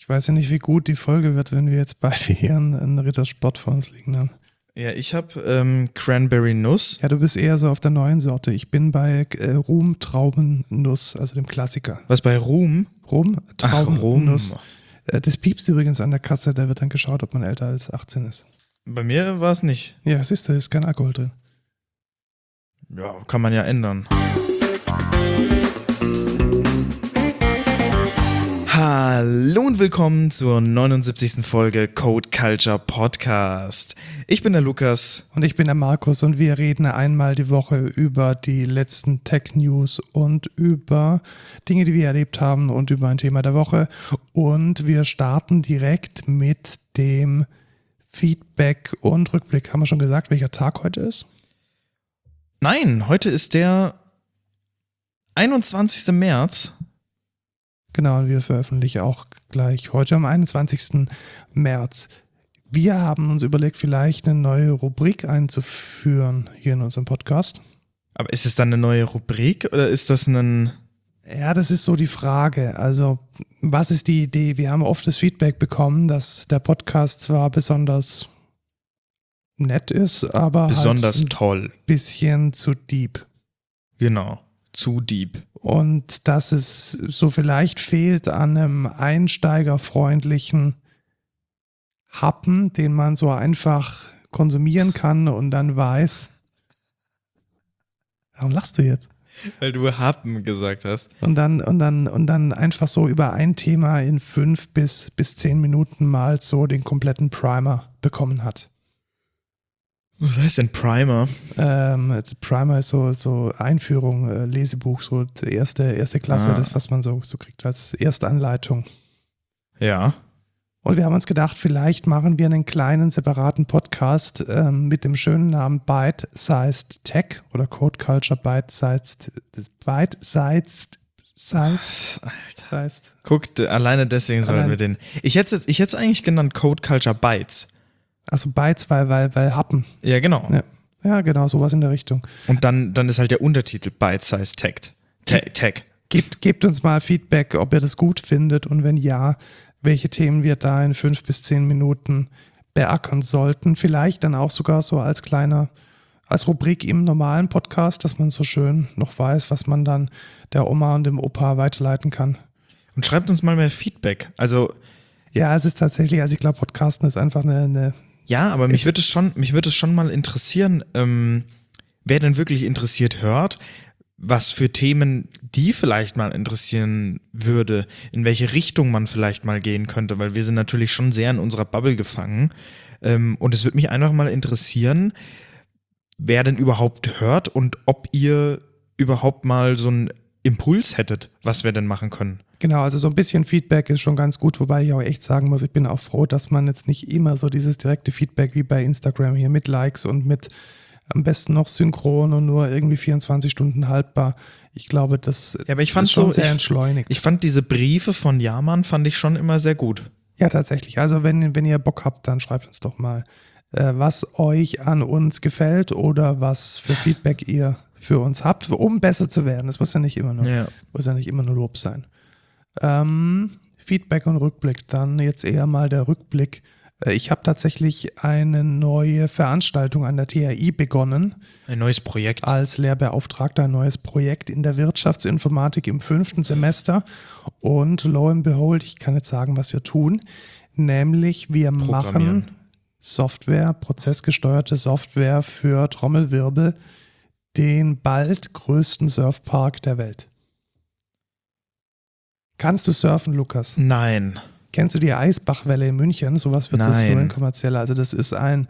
Ich weiß ja nicht, wie gut die Folge wird, wenn wir jetzt beide hier einen Rittersport vor uns liegen haben. Ja, ich habe Cranberry Nuss. Ja, du bist eher so auf der neuen Sorte. Ich bin bei Rum Traubennuss, also dem Klassiker. Was bei Ruhm? Rum Traubennuss. Rum. Das piepst übrigens an der Kasse, da wird dann geschaut, ob man älter als 18 ist. Bei mir war es nicht. Ja, siehst du, ist kein Alkohol drin. Ja, kann man ja ändern. Hallo und willkommen zur 79. Folge Code Culture Podcast. Ich bin der Lukas. Und ich bin der Markus und wir reden einmal die Woche über die letzten Tech-News und über Dinge, die wir erlebt haben und über ein Thema der Woche. Und wir starten direkt mit dem Feedback und Rückblick. Haben wir schon gesagt, welcher Tag heute ist? Nein, heute ist der 21. März. Genau, und wir veröffentlichen auch gleich heute am 21. März. Wir haben uns überlegt, vielleicht eine neue Rubrik einzuführen hier in unserem Podcast. Aber ist es dann eine neue Rubrik oder ist das ein... Ja, das ist so die Frage. Also, was ist die Idee? Wir haben oft das Feedback bekommen, dass der Podcast zwar besonders nett ist, aber besonders halt ein toll. Bisschen zu deep. Genau, zu deep. Und dass es so vielleicht fehlt an einem einsteigerfreundlichen Happen, den man so einfach konsumieren kann und dann weiß. Warum lachst du jetzt? Weil du Happen gesagt hast. Und dann einfach so über ein Thema in 5 bis 10 Minuten mal so den kompletten Primer bekommen hat. Was heißt denn Primer? Primer ist so Einführung, Lesebuch, so die erste Klasse, das, was man so kriegt als erste Anleitung. Ja. Und wir haben uns gedacht, vielleicht machen wir einen kleinen separaten Podcast mit dem schönen Namen Bite-Sized Tech oder Code Culture Bite-Sized. Guckt, alleine deswegen sollen wir den. Ich hätte es eigentlich genannt Code Culture Bytes. Also Bytes, weil Happen. Ja, genau. Ja, genau, sowas in der Richtung. Und dann ist halt der Untertitel Bite-Sized Tech. Gebt uns mal Feedback, ob ihr das gut findet und wenn ja, welche Themen wir da in 5 bis 10 Minuten beackern sollten. Vielleicht dann auch sogar so als Rubrik im normalen Podcast, dass man so schön noch weiß, was man dann der Oma und dem Opa weiterleiten kann. Und schreibt uns mal mehr Feedback. Also ja, es ist tatsächlich, also ich glaube, Podcasten ist einfach eine ja, aber mich würde es schon mal interessieren, wer denn wirklich interessiert hört, was für Themen die vielleicht mal interessieren würde, in welche Richtung man vielleicht mal gehen könnte, weil wir sind natürlich schon sehr in unserer Bubble gefangen. Und es würde mich einfach mal interessieren, wer denn überhaupt hört und ob ihr überhaupt mal so einen Impuls hättet, was wir denn machen können. Genau, also so ein bisschen Feedback ist schon ganz gut, wobei ich auch echt sagen muss, ich bin auch froh, dass man jetzt nicht immer so dieses direkte Feedback wie bei Instagram hier mit Likes und mit am besten noch synchron und nur irgendwie 24 Stunden haltbar. Ich glaube, das ist schon sehr entschleunigt. Ich fand diese Briefe von Jamann fand ich schon immer sehr gut. Ja, tatsächlich. Also wenn ihr Bock habt, dann schreibt uns doch mal, was euch an uns gefällt oder was für Feedback ihr für uns habt, um besser zu werden. Das muss ja nicht immer nur Lob sein. Feedback und Rückblick. Dann jetzt eher mal der Rückblick. Ich habe tatsächlich eine neue Veranstaltung an der THI begonnen. Ein neues Projekt. Als Lehrbeauftragter ein neues Projekt in der Wirtschaftsinformatik im 5. Semester. Und lo and behold, ich kann jetzt sagen, was wir tun. Nämlich wir machen Software, prozessgesteuerte Software für Trommelwirbel, den bald größten Surfpark der Welt. Kannst du surfen, Lukas? Nein. Kennst du die Eisbachwelle in München? Sowas wird das nur in kommerzieller. Also das ist ein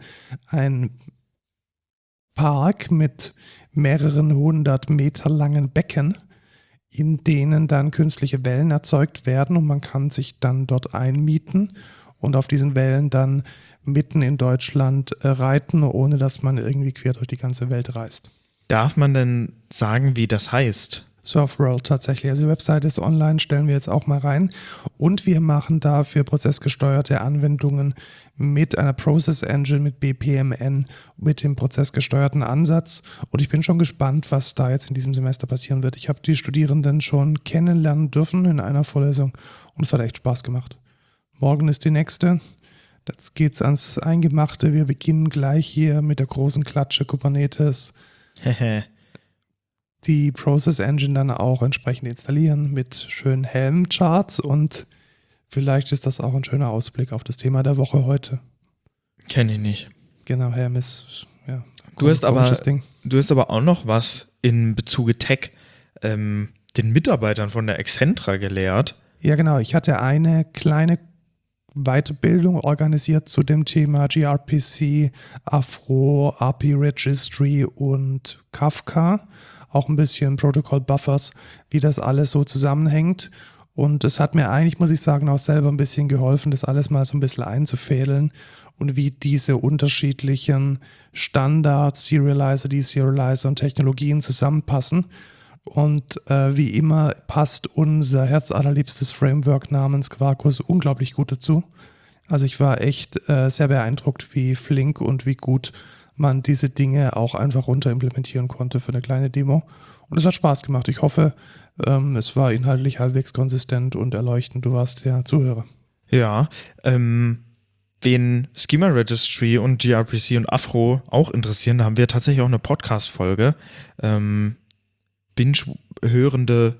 Park mit mehreren 100 Meter langen Becken, in denen dann künstliche Wellen erzeugt werden und man kann sich dann dort einmieten und auf diesen Wellen dann mitten in Deutschland reiten, ohne dass man irgendwie quer durch die ganze Welt reist. Darf man denn sagen, wie das heißt? Surfworld tatsächlich. Also die Webseite ist online, stellen wir jetzt auch mal rein. Und wir machen dafür prozessgesteuerte Anwendungen mit einer Process Engine, mit BPMN, mit dem prozessgesteuerten Ansatz. Und ich bin schon gespannt, was da jetzt in diesem Semester passieren wird. Ich habe die Studierenden schon kennenlernen dürfen in einer Vorlesung und es hat echt Spaß gemacht. Morgen ist die nächste. Jetzt geht's ans Eingemachte. Wir beginnen gleich hier mit der großen Klatsche Kubernetes. Die Process Engine dann auch entsprechend installieren mit schönen Helm-Charts und vielleicht ist das auch ein schöner Ausblick auf das Thema der Woche heute. Kenne ich nicht. Genau, Helm ist Du hast aber auch noch was in Bezug Tech den Mitarbeitern von der Accentra gelehrt. Ja, genau. Ich hatte eine kleine Weiterbildung organisiert zu dem Thema gRPC, Afro, API Registry und Kafka. Auch ein bisschen Protocol Buffers, wie das alles so zusammenhängt. Und es hat mir eigentlich, muss ich sagen, auch selber ein bisschen geholfen, das alles mal so ein bisschen einzufädeln und wie diese unterschiedlichen Standards, Serializer, Deserializer und Technologien zusammenpassen. Und wie immer passt unser herzallerliebstes Framework namens Quarkus unglaublich gut dazu. Also ich war echt sehr beeindruckt, wie flink und wie gut man diese Dinge auch einfach runter implementieren konnte für eine kleine Demo. Und es hat Spaß gemacht. Ich hoffe, es war inhaltlich halbwegs konsistent und erleuchtend. Du warst der Zuhörer. Ja, wen Schema Registry und gRPC und Afro auch interessieren, da haben wir tatsächlich auch eine Podcast-Folge. Binge-hörende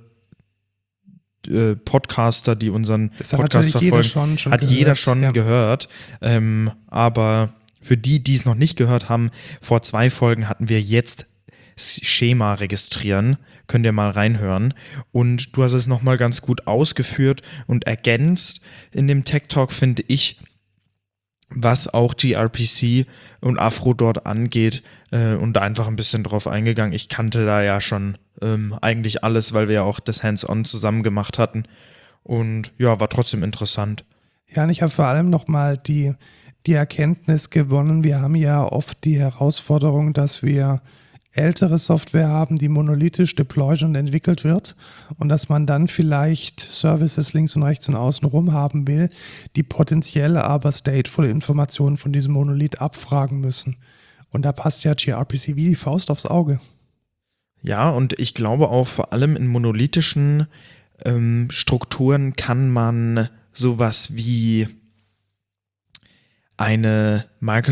Podcaster, die unseren Podcast verfolgen, hat jeder schon gehört. Aber für die es noch nicht gehört haben, vor 2 Folgen hatten wir jetzt Schema registrieren. Könnt ihr mal reinhören. Und du hast es nochmal ganz gut ausgeführt und ergänzt in dem Tech Talk, finde ich, was auch gRPC und Afro dort angeht und einfach ein bisschen drauf eingegangen. Ich kannte da ja schon eigentlich alles, weil wir ja auch das Hands-on zusammen gemacht hatten und ja, war trotzdem interessant. Ja, und ich habe vor allem nochmal die Erkenntnis gewonnen, wir haben ja oft die Herausforderung, dass wir ältere Software haben, die monolithisch deployed und entwickelt wird und dass man dann vielleicht Services links und rechts und außen rum haben will, die potenziell aber stateful Informationen von diesem Monolith abfragen müssen. Und da passt ja gRPC wie die Faust aufs Auge. Ja, und ich glaube auch vor allem in monolithischen Strukturen kann man sowas wie eine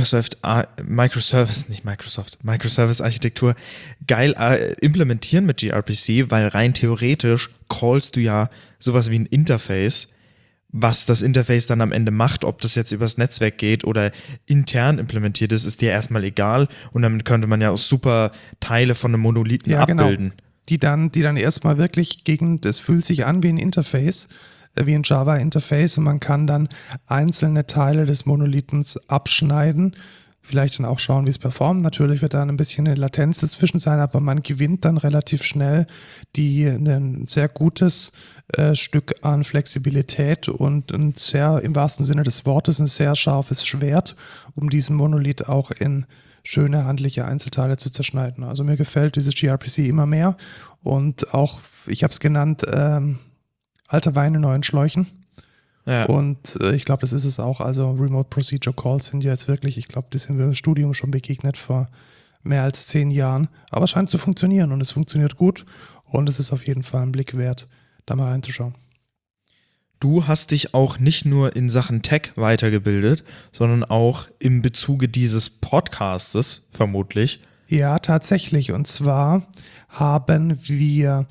Microservice-Architektur geil implementieren mit gRPC, weil rein theoretisch callst du ja sowas wie ein Interface, was das Interface dann am Ende macht, ob das jetzt übers Netzwerk geht oder intern implementiert ist dir erstmal egal und damit könnte man ja auch super Teile von einem Monolithen abbilden. Genau. Die dann erstmal wirklich das fühlt sich an wie ein Interface, wie ein Java-Interface und man kann dann einzelne Teile des Monolithens abschneiden, vielleicht dann auch schauen, wie es performt. Natürlich wird da ein bisschen eine Latenz dazwischen sein, aber man gewinnt dann relativ schnell ein sehr gutes Stück an Flexibilität und ein sehr, im wahrsten Sinne des Wortes, ein sehr scharfes Schwert, um diesen Monolith auch in schöne handliche Einzelteile zu zerschneiden. Also mir gefällt dieses gRPC immer mehr und auch, ich habe es genannt, alter Wein in neuen Schläuchen. Ja. Und ich glaube, das ist es auch. Also Remote Procedure Calls sind ja jetzt wirklich, ich glaube, die sind wir im Studium schon begegnet vor mehr als 10 Jahren. Aber es scheint zu funktionieren und es funktioniert gut und es ist auf jeden Fall ein Blick wert, da mal reinzuschauen. Du hast dich auch nicht nur in Sachen Tech weitergebildet, sondern auch im Bezuge dieses Podcastes vermutlich. Ja, tatsächlich. Und zwar haben wir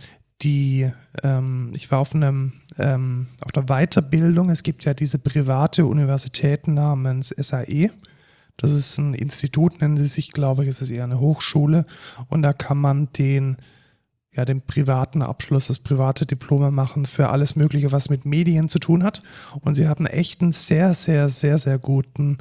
ich war auf der Weiterbildung, es gibt ja diese private Universität namens SAE, das ist ein Institut, nennen sie sich, glaube ich, es ist eher eine Hochschule und da kann man den privaten Abschluss, das private Diplom machen für alles Mögliche, was mit Medien zu tun hat und sie haben echt einen sehr, sehr, sehr, sehr guten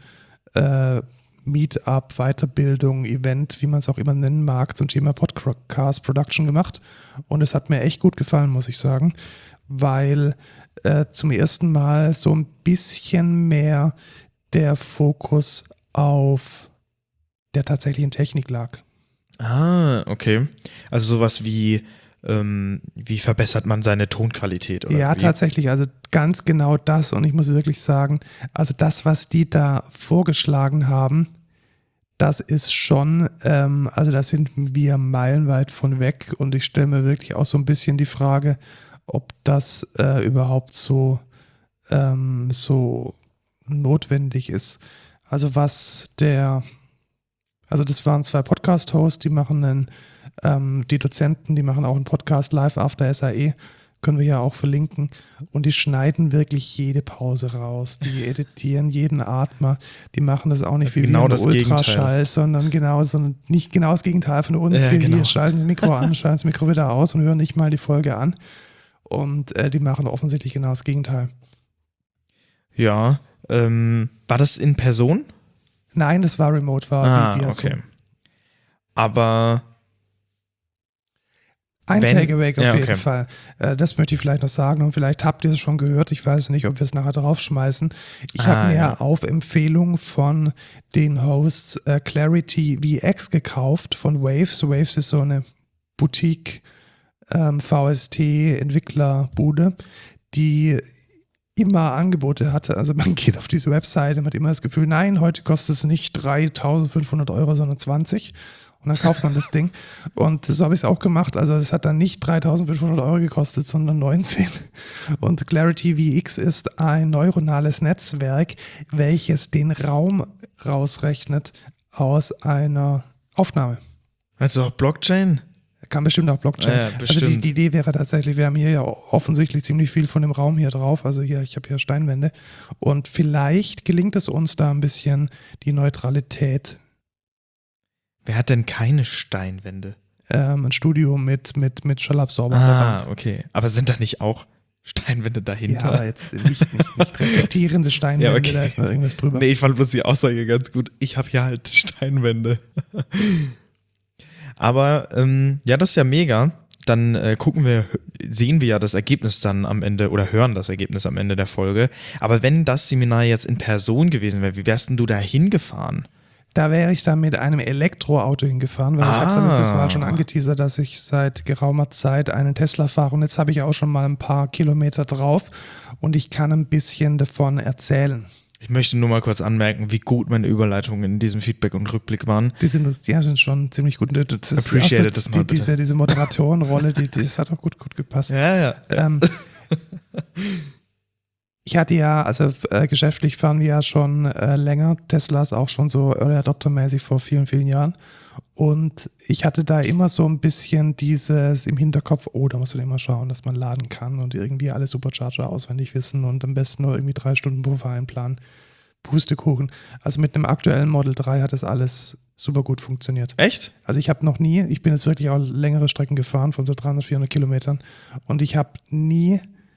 Meetup, Weiterbildung, Event, wie man es auch immer nennen mag, zum Thema Podcast Production gemacht. Und es hat mir echt gut gefallen, muss ich sagen, weil zum ersten Mal so ein bisschen mehr der Fokus auf der tatsächlichen Technik lag. Ah, okay. Also sowas wie verbessert man seine Tonqualität? Oder ja, wie? Tatsächlich, also ganz genau das und ich muss wirklich sagen, also das, was die da vorgeschlagen haben, das ist schon, also da sind wir meilenweit von weg und ich stelle mir wirklich auch so ein bisschen die Frage, ob das überhaupt so so notwendig ist. Also das waren 2 Podcast-Hosts, die machen die Dozenten, die machen auch einen Podcast live after SAE, können wir ja auch verlinken, und die schneiden wirklich jede Pause raus, die editieren jeden Atmer, die machen das auch nicht wie genau wir im Ultraschall, sondern nicht genau das Gegenteil von uns, wir schalten das Mikro an, schalten das Mikro wieder aus und hören nicht mal die Folge an, und die machen offensichtlich genau das Gegenteil. Ja, war das in Person? Nein, das war remote, via okay. Zoom. Aber ein Takeaway auf jeden Fall. Das möchte ich vielleicht noch sagen, und vielleicht habt ihr es schon gehört. Ich weiß nicht, ob wir es nachher draufschmeißen. Ich habe mir auf Empfehlung von den Hosts Clarity VX gekauft von Waves. Waves ist so eine Boutique VST-Entwicklerbude, die immer Angebote hatte. Also man geht auf diese Webseite und hat immer das Gefühl, nein, heute kostet es nicht 3.500 Euro, sondern 20. Und dann kauft man das Ding. Und so habe ich es auch gemacht. Also es hat dann nicht 3.500 Euro gekostet, sondern 19. Und Clarity VX ist ein neuronales Netzwerk, welches den Raum rausrechnet aus einer Aufnahme. Also auch Blockchain? Kann bestimmt auch Blockchain. Ja, bestimmt. Also die Idee wäre tatsächlich, wir haben hier ja offensichtlich ziemlich viel von dem Raum hier drauf. Also hier, ich habe hier Steinwände. Und vielleicht gelingt es uns da ein bisschen, die Neutralität. Wer hat denn keine Steinwände? Ein Studio mit Schallabsorber. Okay. Aber sind da nicht auch Steinwände dahinter? Ja, aber jetzt nicht reflektierende Steinwände, ja, okay. Da ist noch irgendwas drüber. Nee, ich fand bloß die Aussage ganz gut. Ich habe hier halt Steinwände. Aber ja, das ist ja mega. Dann sehen wir ja das Ergebnis dann am Ende oder hören das Ergebnis am Ende der Folge. Aber wenn das Seminar jetzt in Person gewesen wäre, wie wärst denn du da hingefahren? Da wäre ich dann mit einem Elektroauto hingefahren, weil ich habe es ja letztes Mal schon angeteasert, dass ich seit geraumer Zeit einen Tesla fahre, und jetzt habe ich auch schon mal ein paar Kilometer drauf und ich kann ein bisschen davon erzählen. Ich möchte nur mal kurz anmerken, wie gut meine Überleitungen in diesem Feedback und Rückblick waren. Die sind schon ziemlich gut. Appreciate das mal bitte. Diese Moderatorenrolle, das hat auch gut gepasst. Ja. Ich hatte ja, also geschäftlich fahren wir ja schon länger, Teslas auch schon so Early Adopter-mäßig vor vielen, vielen Jahren. Und ich hatte da immer so ein bisschen dieses im Hinterkopf, da muss man immer schauen, dass man laden kann und irgendwie alle Supercharger auswendig wissen und am besten nur irgendwie 3 Stunden Puffer einplanen. Pustekuchen. Also mit einem aktuellen Model 3 hat das alles super gut funktioniert. Echt? Also ich bin jetzt wirklich auch längere Strecken gefahren von so 300, 400 Kilometern, und ich habe nie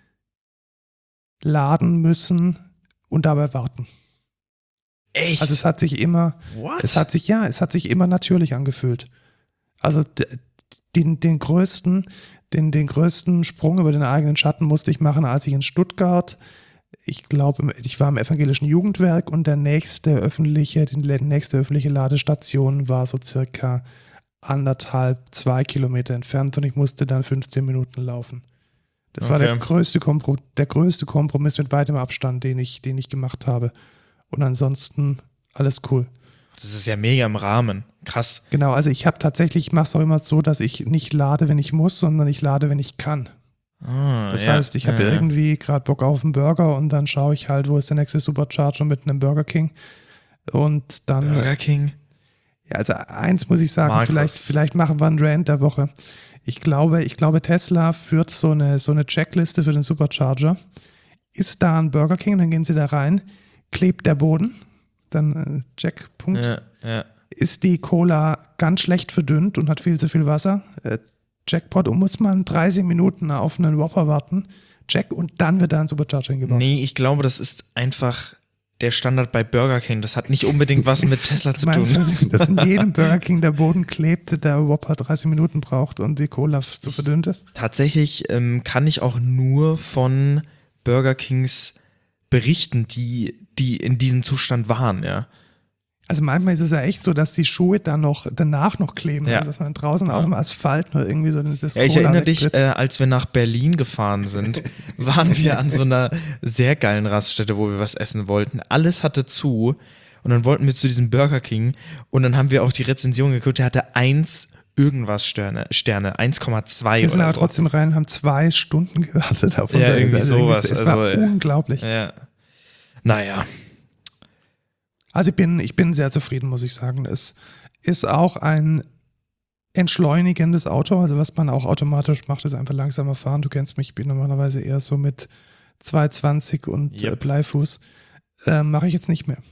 laden müssen und dabei warten. Echt? Also es hat sich immer natürlich angefühlt. Also den größten Sprung über den eigenen Schatten musste ich machen, als ich in Stuttgart, ich glaube, ich war im evangelischen Jugendwerk, und die nächste öffentliche Ladestation war so circa 1,5-2 Kilometer entfernt, und ich musste dann 15 Minuten laufen. Das war der größte Kompromiss mit weitem Abstand, den ich gemacht habe. Und ansonsten alles cool. Das ist ja mega im Rahmen. Krass. Genau, also ich mache es auch immer so, dass ich nicht lade, wenn ich muss, sondern ich lade, wenn ich kann. Das heißt, ich habe irgendwie gerade Bock auf einen Burger, und dann schaue ich halt, wo ist der nächste Supercharger mit einem Burger King. Und dann. Burger King? Ja, also eins muss ich sagen, vielleicht machen wir einen Rant der Woche. Ich glaube, Tesla führt so eine Checkliste für den Supercharger. Ist da ein Burger King, dann gehen sie da rein, klebt der Boden, dann Checkpunkt. Ja. Ist die Cola ganz schlecht verdünnt und hat viel zu viel Wasser? Jackpot, und muss man 30 Minuten auf einen Whopper warten? Check, und dann wird da ein Supercharger gebaut. Nee, ich glaube, das ist einfach der Standard bei Burger King. Das hat nicht unbedingt was mit Tesla zu tun. Dass in jedem Burger King der Boden klebt, der Whopper 30 Minuten braucht und die Cola zu verdünnt ist? Tatsächlich kann ich auch nur von Burger Kings berichten, die in diesem Zustand waren, ja. Also manchmal ist es ja echt so, dass die Schuhe danach noch kleben, ja. Also dass man draußen auf dem Asphalt noch irgendwie so das Ich erinnere dich, als wir nach Berlin gefahren sind, waren wir an so einer sehr geilen Raststätte, wo wir was essen wollten. Alles hatte zu, und dann wollten wir zu diesem Burger King, und dann haben wir auch die Rezension geguckt, der hatte 1 irgendwas Sterne 1,2 Wir sind oder aber so. trotzdem rein, haben 2 Stunden gewartet auf Ja, irgendwie also sowas. Es war unglaublich. Ja. Naja. Also ich bin sehr zufrieden, muss ich sagen. Es ist auch ein entschleunigendes Auto. Also was man auch automatisch macht, ist einfach langsamer fahren. Du kennst mich, ich bin normalerweise eher so mit 220 und Bleifuß. Mache ich jetzt nicht mehr.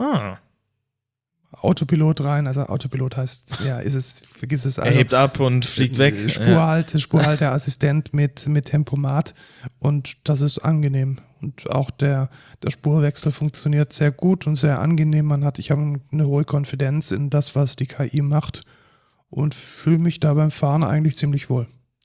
Autopilot rein, also Autopilot heißt, vergiss es. Also, er hebt ab und fliegt weg. Spurhalteassistent mit Tempomat und das ist angenehm. Und auch der Spurwechsel funktioniert sehr gut und sehr angenehm. Ich habe eine hohe Konfidenz in das, was die KI macht und fühle mich da beim Fahren eigentlich ziemlich wohl.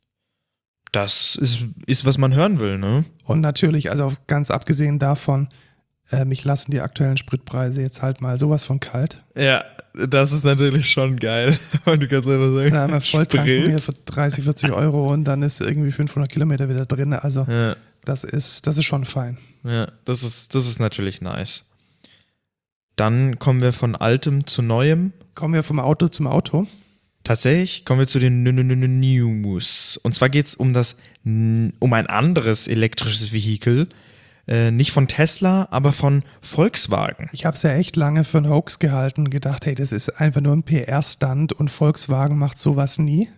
Das ist, was man hören will, ne? Und natürlich, also ganz abgesehen davon, mich lassen die aktuellen Spritpreise jetzt halt mal sowas von kalt. Ja, das ist natürlich schon geil. Und du kannst einfach sagen, da haben wir Volltanken hier für 30, 40 Euro und dann ist irgendwie 500 Kilometer wieder drin. Also das ist schon fein. Ja, das ist natürlich nice. Dann kommen wir von Altem zu Neuem. Kommen wir vom Auto zum Auto. Tatsächlich kommen wir zu den News. Und zwar geht es um ein anderes elektrisches Vehikel. Nicht von Tesla, aber von Volkswagen. Ich habe es ja echt lange für einen Hoax gehalten und gedacht, hey, das ist einfach nur ein PR-Stunt und Volkswagen macht sowas nie.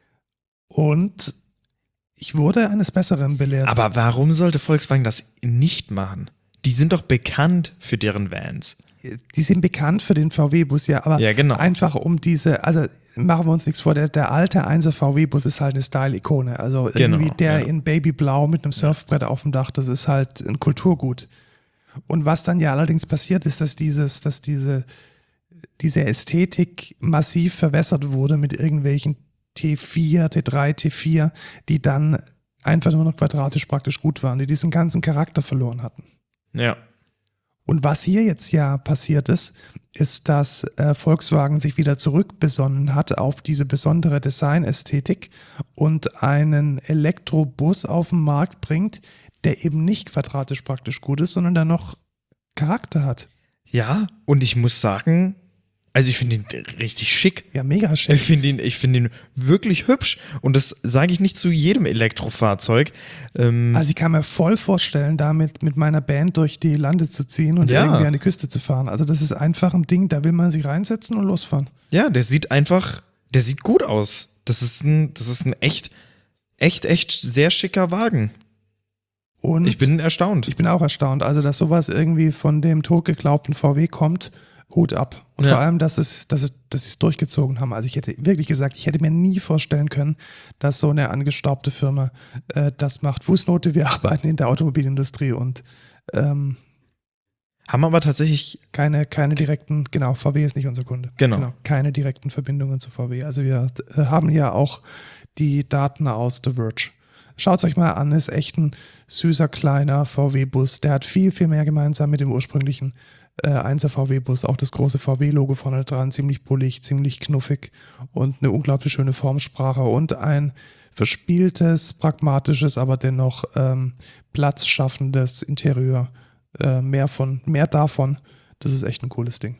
Und ich wurde eines Besseren belehrt. Aber warum sollte Volkswagen das nicht machen? Die sind doch bekannt für deren Vans. Die sind bekannt für den VW-Bus, ja, aber genau. einfach um also machen wir uns nichts vor, der alte 1er VW-Bus ist halt eine Style-Ikone. Also irgendwie in Babyblau mit einem Surfbrett auf dem Dach, das ist halt ein Kulturgut. Und was dann ja allerdings passiert ist, dass diese Ästhetik massiv verwässert wurde mit irgendwelchen T4, T3, T4, die dann einfach nur noch quadratisch praktisch gut waren, die diesen ganzen Charakter verloren hatten. Ja. Und was hier jetzt ja passiert ist, dass Volkswagen sich wieder zurückbesonnen hat auf diese besondere Designästhetik und einen Elektrobus auf den Markt bringt, der eben nicht quadratisch praktisch gut ist, sondern der noch Charakter hat. Ja, und ich muss sagen, also ich finde ihn richtig schick. Ja, mega schick. Ich finde ihn wirklich hübsch. Und das sage ich nicht zu jedem Elektrofahrzeug. Also ich kann mir voll vorstellen, damit mit meiner Band durch die Lande zu ziehen und irgendwie an die Küste zu fahren. Also das ist einfach ein Ding, da will man sich reinsetzen und losfahren. Ja, der sieht gut aus. Das ist ein echt sehr schicker Wagen. Und ich bin erstaunt. Ich bin auch erstaunt. Also dass sowas irgendwie von dem totgeglaubten VW kommt, Hut ab. Und vor allem, dass sie es durchgezogen haben. Also ich hätte wirklich gesagt, ich hätte mir nie vorstellen können, dass so eine angestaubte Firma das macht. Fußnote, wir arbeiten in der Automobilindustrie und haben aber tatsächlich keine direkten, genau, VW ist nicht unser Kunde. Genau. Keine direkten Verbindungen zu VW. Also wir haben hier auch die Daten aus The Verge. Schaut es euch mal an, ist echt ein süßer, kleiner VW-Bus. Der hat viel, viel mehr gemeinsam mit dem ursprünglichen 1er VW-Bus, auch das große VW-Logo vorne dran, ziemlich bullig, ziemlich knuffig und eine unglaublich schöne Formsprache und ein verspieltes, pragmatisches, aber dennoch platzschaffendes Interieur. Mehr davon, das ist echt ein cooles Ding.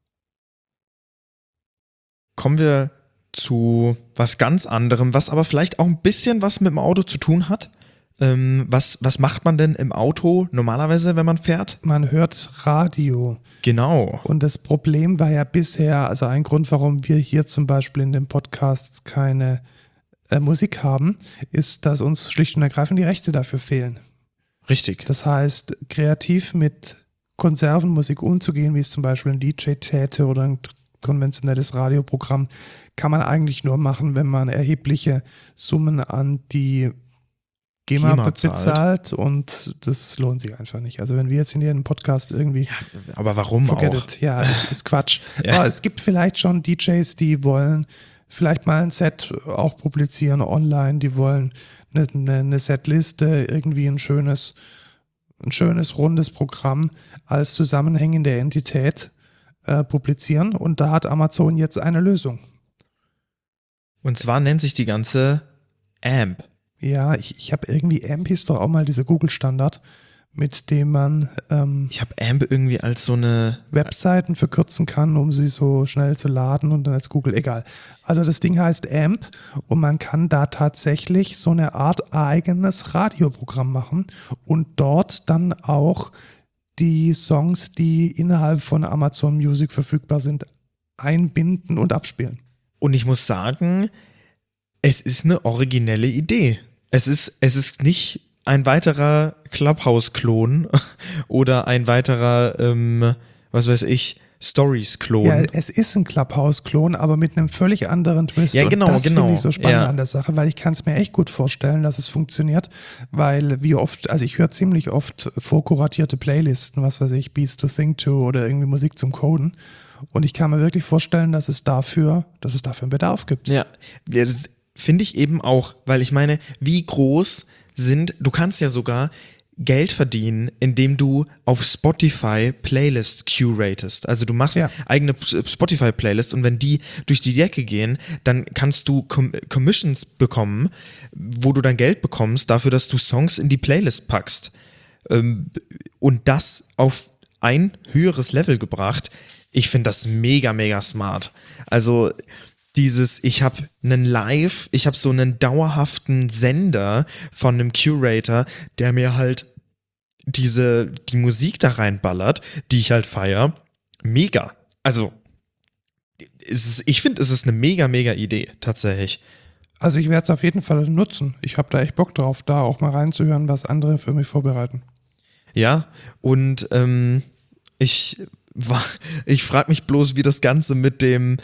Kommen wir zu was ganz anderem, was aber vielleicht auch ein bisschen was mit dem Auto zu tun hat. Was macht man denn im Auto normalerweise, wenn man fährt? Man hört Radio. Genau. Und das Problem war ja bisher, also ein Grund, warum wir hier zum Beispiel in dem Podcast keine Musik haben, ist, dass uns schlicht und ergreifend die Rechte dafür fehlen. Richtig. Das heißt, kreativ mit Konservenmusik umzugehen, wie es zum Beispiel ein DJ täte oder ein konventionelles Radioprogramm, kann man eigentlich nur machen, wenn man erhebliche Summen an die GEMA bezahlt und das lohnt sich einfach nicht. Also wenn wir jetzt in jedem Podcast irgendwie... Ja, aber warum auch? It. Ja, ist Quatsch. Ja. Aber es gibt vielleicht schon DJs, die wollen vielleicht mal ein Set auch publizieren online, die wollen eine Setliste, irgendwie ein schönes rundes Programm als zusammenhängende Entität publizieren und da hat Amazon jetzt eine Lösung. Und zwar nennt sich die ganze AMP. Ja, ich habe irgendwie AMP ist doch auch mal dieser Google-Standard, mit dem man ich habe AMP irgendwie als so eine Webseiten verkürzen kann, um sie so schnell zu laden und dann als Google, egal. Also das Ding heißt AMP und man kann da tatsächlich so eine Art eigenes Radioprogramm machen und dort dann auch die Songs, die innerhalb von Amazon Music verfügbar sind, einbinden und abspielen. Und ich muss sagen, es ist eine originelle Idee. Es ist nicht ein weiterer Clubhouse-Klon oder ein weiterer, was weiß ich, Stories-Klon. Ja, es ist ein Clubhouse-Klon, aber mit einem völlig anderen Twist. Ja, genau, und das genau. finde ich so spannend Ja. an der Sache, weil ich kann es mir echt gut vorstellen, dass es funktioniert, weil wie oft, also ich höre ziemlich oft vorkuratierte Playlisten, was weiß ich, Beats to Think to oder irgendwie Musik zum Coden. Und ich kann mir wirklich vorstellen, dass es dafür einen Bedarf gibt. Ja, das finde ich eben auch, weil ich meine, wie groß du kannst ja sogar Geld verdienen, indem du auf Spotify Playlists curatest. Also du machst eigene Spotify-Playlists und wenn die durch die Decke gehen, dann kannst du Commissions bekommen, wo du dann Geld bekommst dafür, dass du Songs in die Playlist packst. Und das auf ein höheres Level gebracht. Ich finde das mega, mega smart. Also ich habe so einen dauerhaften Sender von einem Curator, der mir halt die Musik da reinballert, die ich halt feiere. Mega. Also, ich finde, es ist eine mega, mega Idee, tatsächlich. Also ich werde es auf jeden Fall nutzen. Ich habe da echt Bock drauf, da auch mal reinzuhören, was andere für mich vorbereiten. Ja, und ich frage mich bloß, wie das Ganze mit dem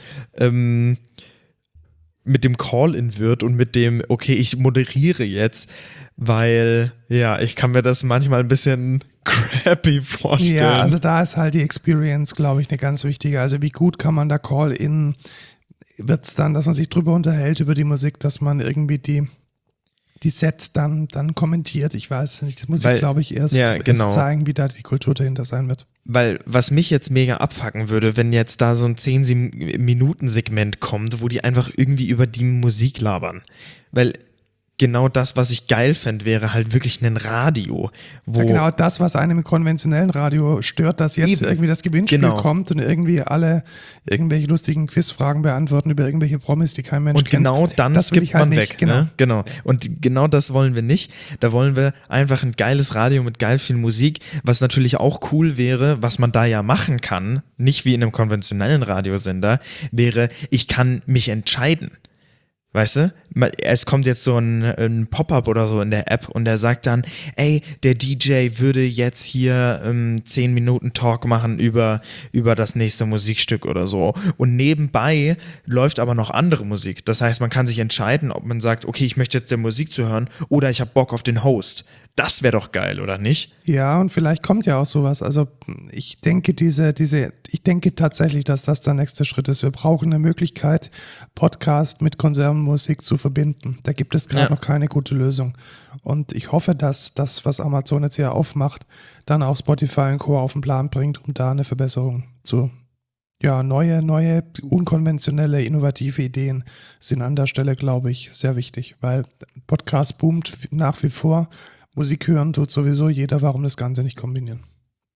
Call-In wird und mit dem, okay, ich moderiere jetzt, weil, ja, ich kann mir das manchmal ein bisschen crappy vorstellen. Ja, also da ist halt die Experience, glaube ich, eine ganz wichtige. Also wie gut kann man da Call-In, wird es dann, dass man sich drüber unterhält, über die Musik, dass man irgendwie die Sets dann kommentiert. Ich weiß nicht, das muss ich, glaube ich, erst zeigen, wie da die Kultur dahinter sein wird. Weil was mich jetzt mega abfucken würde, wenn jetzt da so ein 10-Minuten-Segment kommt, wo die einfach irgendwie über die Musik labern. Weil genau das, was ich geil fände, wäre halt wirklich ein Radio. Wo ja, genau das, was einem im konventionellen Radio stört, dass jetzt irgendwie das Gewinnspiel kommt und irgendwie alle irgendwelche lustigen Quizfragen beantworten über irgendwelche Promis, die kein Mensch kennt. Und genau dann skippt man weg. Genau. Ne? Genau. Und genau das wollen wir nicht. Da wollen wir einfach ein geiles Radio mit geil viel Musik, was natürlich auch cool wäre, was man da ja machen kann, nicht wie in einem konventionellen Radiosender, wäre, ich kann mich entscheiden. Weißt du, es kommt jetzt so ein Pop-up oder so in der App und der sagt dann, ey, der DJ würde jetzt hier 10 Minuten Talk machen über das nächste Musikstück oder so. Und nebenbei läuft aber noch andere Musik. Das heißt, man kann sich entscheiden, ob man sagt, okay, ich möchte jetzt der Musik zuhören oder ich habe Bock auf den Host. Das wäre doch geil, oder nicht? Ja, und vielleicht kommt ja auch sowas. Also ich denke ich denke tatsächlich, dass das der nächste Schritt ist. Wir brauchen eine Möglichkeit, Podcast mit Konservenmusik zu verbinden. Da gibt es gerade noch keine gute Lösung. Und ich hoffe, dass das, was Amazon jetzt hier aufmacht, dann auch Spotify und Co. auf den Plan bringt, um da eine Verbesserung zu. Ja, neue, unkonventionelle, innovative Ideen sind an der Stelle, glaube ich, sehr wichtig, weil Podcast boomt nach wie vor. Musik hören tut sowieso jeder, warum das Ganze nicht kombinieren?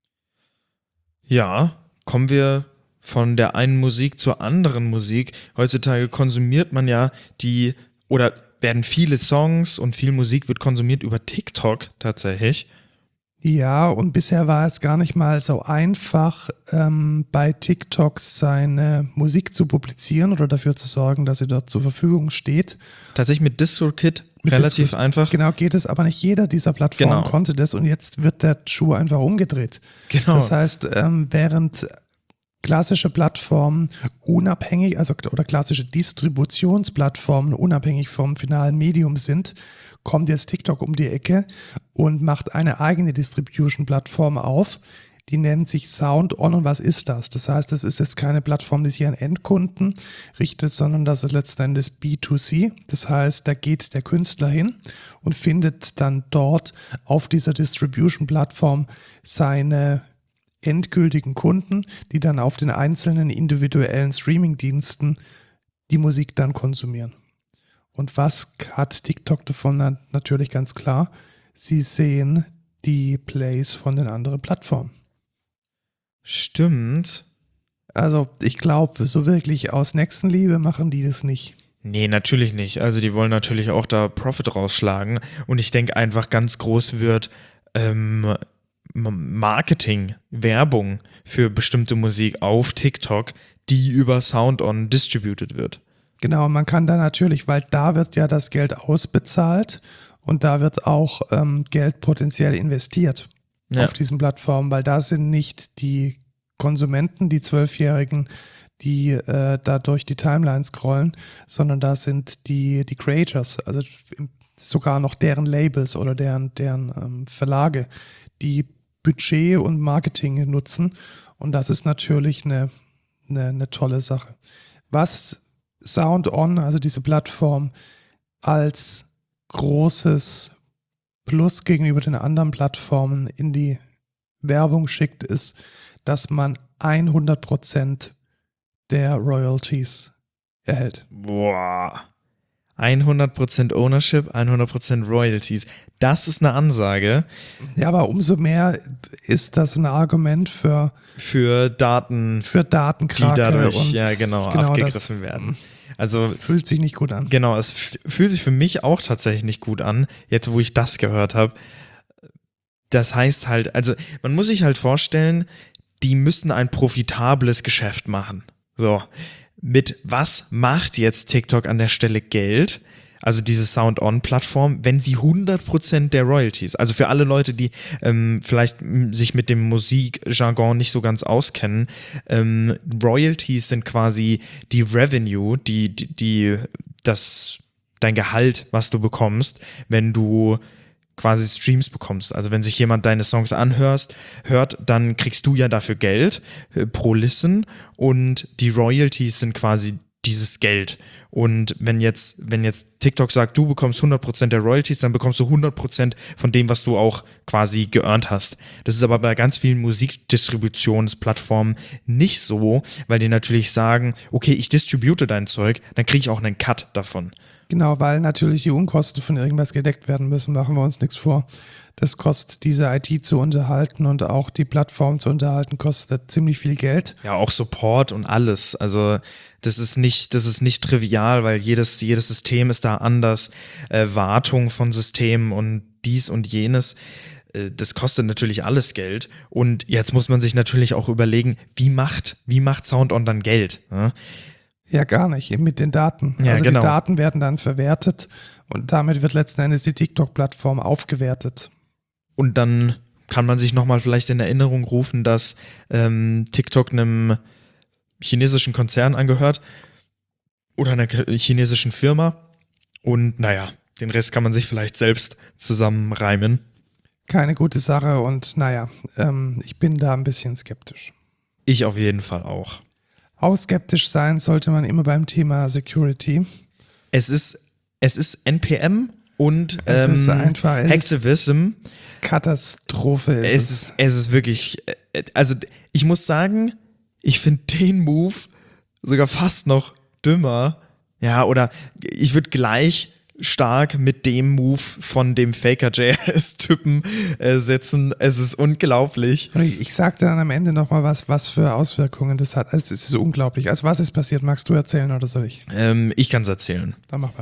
Ja, kommen wir von der einen Musik zur anderen Musik. Heutzutage konsumiert man ja oder werden viele Songs und viel Musik wird konsumiert über TikTok tatsächlich. Ja, und bisher war es gar nicht mal so einfach, bei TikTok seine Musik zu publizieren oder dafür zu sorgen, dass sie dort zur Verfügung steht. Tatsächlich mit DistroKid relativ einfach. Genau, geht es, aber nicht jeder dieser Plattformen konnte das und jetzt wird der Schuh einfach umgedreht. Genau. Das heißt, während klassische Plattformen unabhängig, oder klassische Distributionsplattformen unabhängig vom finalen Medium sind, kommt jetzt TikTok um die Ecke und macht eine eigene Distribution-Plattform auf. Die nennt sich SoundOn und was ist das? Das heißt, das ist jetzt keine Plattform, die sich an Endkunden richtet, sondern das ist letzten Endes B2C. Das heißt, da geht der Künstler hin und findet dann dort auf dieser Distribution-Plattform seine endgültigen Kunden, die dann auf den einzelnen individuellen Streaming-Diensten die Musik dann konsumieren. Und was hat TikTok davon? Natürlich ganz klar, sie sehen die Plays von den anderen Plattformen. Stimmt. Also ich glaube, so wirklich aus Nächstenliebe machen die das nicht. Nee, natürlich nicht. Also die wollen natürlich auch da Profit rausschlagen. Und ich denke einfach ganz groß wird Marketing, Werbung für bestimmte Musik auf TikTok, die über SoundOn distributed wird. Genau, man kann da natürlich, weil da wird ja das Geld ausbezahlt und da wird auch Geld potenziell investiert auf diesen Plattformen, weil da sind nicht die Konsumenten, die 12-Jährigen, die da durch die Timeline scrollen, sondern da sind die Creators, also sogar noch deren Labels oder deren Verlage, die Budget und Marketing nutzen. Und das ist natürlich eine tolle Sache. Was SoundOn, also diese Plattform, als großes Plus gegenüber den anderen Plattformen in die Werbung schickt, ist, dass man 100% der Royalties erhält. Boah. 100% Ownership, 100% Royalties. Das ist eine Ansage. Ja, aber umso mehr ist das ein Argument für Datenkrake, die dadurch und abgegriffen werden. Also fühlt sich nicht gut an. Genau, es fühlt sich für mich auch tatsächlich nicht gut an, jetzt wo ich das gehört habe. Das heißt halt, also man muss sich halt vorstellen, die müssen ein profitables Geschäft machen. So, mit was macht jetzt TikTok an der Stelle Geld? Also diese SoundOn-Plattform, wenn sie 100% der Royalties, also für alle Leute, die vielleicht sich mit dem Musikjargon nicht so ganz auskennen, Royalties sind quasi die Revenue, dein Gehalt, was du bekommst, wenn du quasi Streams bekommst. Also wenn sich jemand deine Songs hört, dann kriegst du ja dafür Geld pro Listen und die Royalties sind quasi dieses Geld. Und wenn jetzt TikTok sagt, du bekommst 100% der Royalties, dann bekommst du 100% von dem, was du auch quasi geearnt hast. Das ist aber bei ganz vielen Musikdistributionsplattformen nicht so, weil die natürlich sagen, okay, ich distribute dein Zeug, dann kriege ich auch einen Cut davon. Genau, weil natürlich die Unkosten von irgendwas gedeckt werden müssen, machen wir uns nichts vor. Das kostet, diese IT zu unterhalten und auch die Plattform zu unterhalten, kostet ziemlich viel Geld. Ja, auch Support und alles. Also das ist nicht trivial, weil jedes System ist da anders. Wartung von Systemen und dies und jenes. Das kostet natürlich alles Geld. Und jetzt muss man sich natürlich auch überlegen, wie macht SoundOn dann Geld? Ne? Ja, gar nicht, eben mit den Daten. Ja, also genau. Die Daten werden dann verwertet und damit wird letzten Endes die TikTok-Plattform aufgewertet. Und dann kann man sich nochmal vielleicht in Erinnerung rufen, dass TikTok einem chinesischen Konzern angehört oder einer chinesischen Firma. Und naja, den Rest kann man sich vielleicht selbst zusammenreimen. Keine gute Sache und naja, ich bin da ein bisschen skeptisch. Ich auf jeden Fall auch. Auch skeptisch sein sollte man immer beim Thema Security. Es ist NPM und es ist einfach, Hacktivism. Katastrophe. Es ist wirklich, also ich muss sagen, ich finde den Move sogar fast noch dümmer. Ja, oder ich würde gleich stark mit dem Move von dem Faker.js-Typen setzen. Es ist unglaublich. Ich sag dann am Ende nochmal, was für Auswirkungen das hat. Also es ist unglaublich. Also was ist passiert? Magst du erzählen oder soll ich? Ich kann es erzählen. Dann mach mal.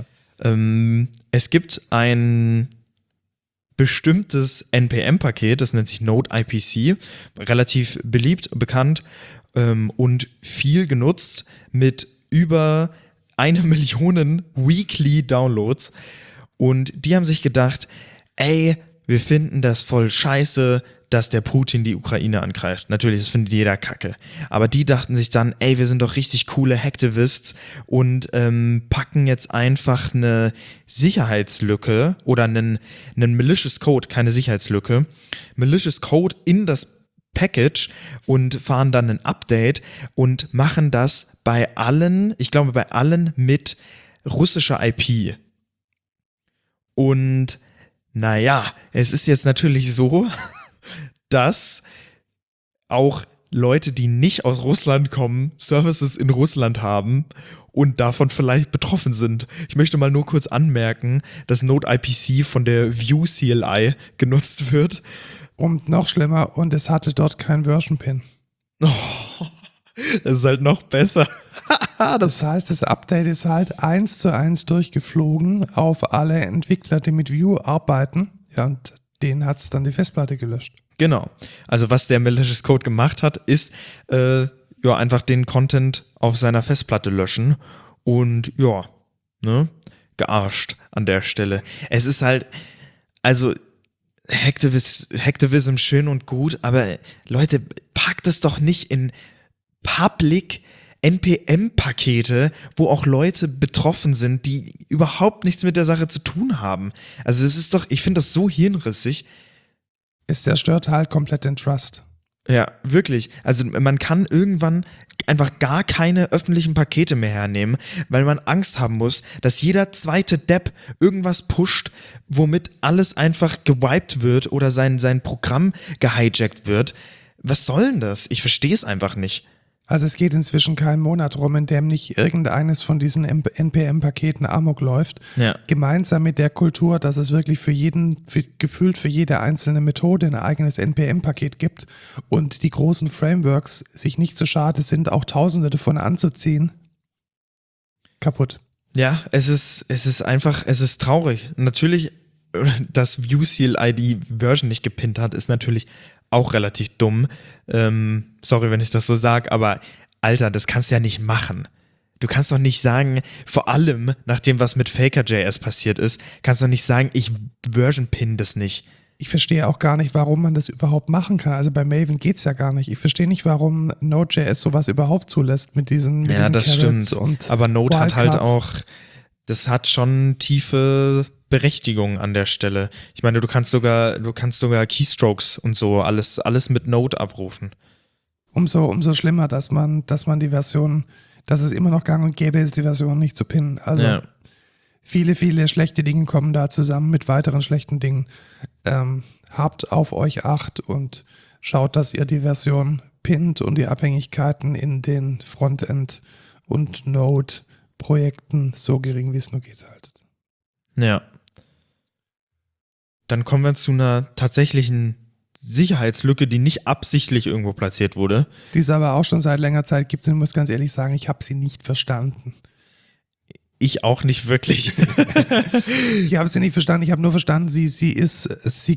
Es gibt ein bestimmtes NPM-Paket, das nennt sich Node-IPC, relativ beliebt, bekannt und viel genutzt mit über 1 Million Weekly Downloads. Und die haben sich gedacht, ey, wir finden das voll scheiße, dass der Putin die Ukraine angreift. Natürlich, das findet jeder kacke. Aber die dachten sich dann, ey, wir sind doch richtig coole Hacktivists und packen jetzt einfach eine Sicherheitslücke oder einen malicious Code, keine Sicherheitslücke, malicious Code in das Package und fahren dann ein Update und machen das bei allen mit russischer IP. Und naja, es ist jetzt natürlich so, dass auch Leute, die nicht aus Russland kommen, Services in Russland haben und davon vielleicht betroffen sind. Ich möchte mal nur kurz anmerken, dass Node IPC von der Vue CLI genutzt wird. Und noch schlimmer, und es hatte dort kein Version-Pin. Oh, das ist halt noch besser. Das heißt, das Update ist halt 1:1 durchgeflogen auf alle Entwickler, die mit Vue arbeiten. Ja, und denen hat es dann die Festplatte gelöscht. Genau. Also was der malicious Code gemacht hat, ist einfach den Content auf seiner Festplatte löschen und gearscht an der Stelle. Es ist halt, also Hacktivism schön und gut, aber Leute, packt es doch nicht in Public NPM-Pakete, wo auch Leute betroffen sind, die überhaupt nichts mit der Sache zu tun haben. Also es ist doch, ich finde das so hirnrissig. Es zerstört halt komplett den Trust. Ja, wirklich. Also man kann irgendwann einfach gar keine öffentlichen Pakete mehr hernehmen, weil man Angst haben muss, dass jeder zweite Depp irgendwas pusht, womit alles einfach gewiped wird oder sein Programm gehijackt wird. Was soll denn das? Ich verstehe es einfach nicht. Also es geht inzwischen keinen Monat rum, in dem nicht irgendeines von diesen NPM-Paketen amok läuft. Ja. Gemeinsam mit der Kultur, dass es wirklich gefühlt für jede einzelne Methode ein eigenes NPM-Paket gibt und die großen Frameworks sich nicht so schade sind, auch Tausende davon anzuziehen. Kaputt. Ja, es ist traurig. Natürlich, dass Vue CLI die Version nicht gepinnt hat, ist natürlich auch relativ dumm. Sorry, wenn ich das so sage, aber Alter, das kannst du ja nicht machen. Du kannst doch nicht sagen, vor allem nach dem, was mit Faker.js passiert ist, kannst du doch nicht sagen, ich Version pin das nicht. Ich verstehe auch gar nicht, warum man das überhaupt machen kann. Also bei Maven geht's ja gar nicht. Ich verstehe nicht, warum Node.js sowas überhaupt zulässt mit diesen Ja, das stimmt. Aber Node hat halt auch, das hat schon tiefe Berechtigung an der Stelle. Ich meine, du kannst sogar Keystrokes und so alles mit Node abrufen. Umso schlimmer, dass man die Version, dass es immer noch gang und gäbe ist, die Version nicht zu pinnen. Also viele, viele schlechte Dinge kommen da zusammen mit weiteren schlechten Dingen. Habt auf euch Acht und schaut, dass ihr die Version pinnt und die Abhängigkeiten in den Frontend- und Node-Projekten so gering wie es nur geht haltet. Ja. Dann kommen wir zu einer tatsächlichen Sicherheitslücke, die nicht absichtlich irgendwo platziert wurde. Die es aber auch schon seit längerer Zeit gibt und ich muss ganz ehrlich sagen, ich habe sie nicht verstanden. Ich auch nicht wirklich. Ich habe sie nicht verstanden, ich habe nur verstanden, sie ist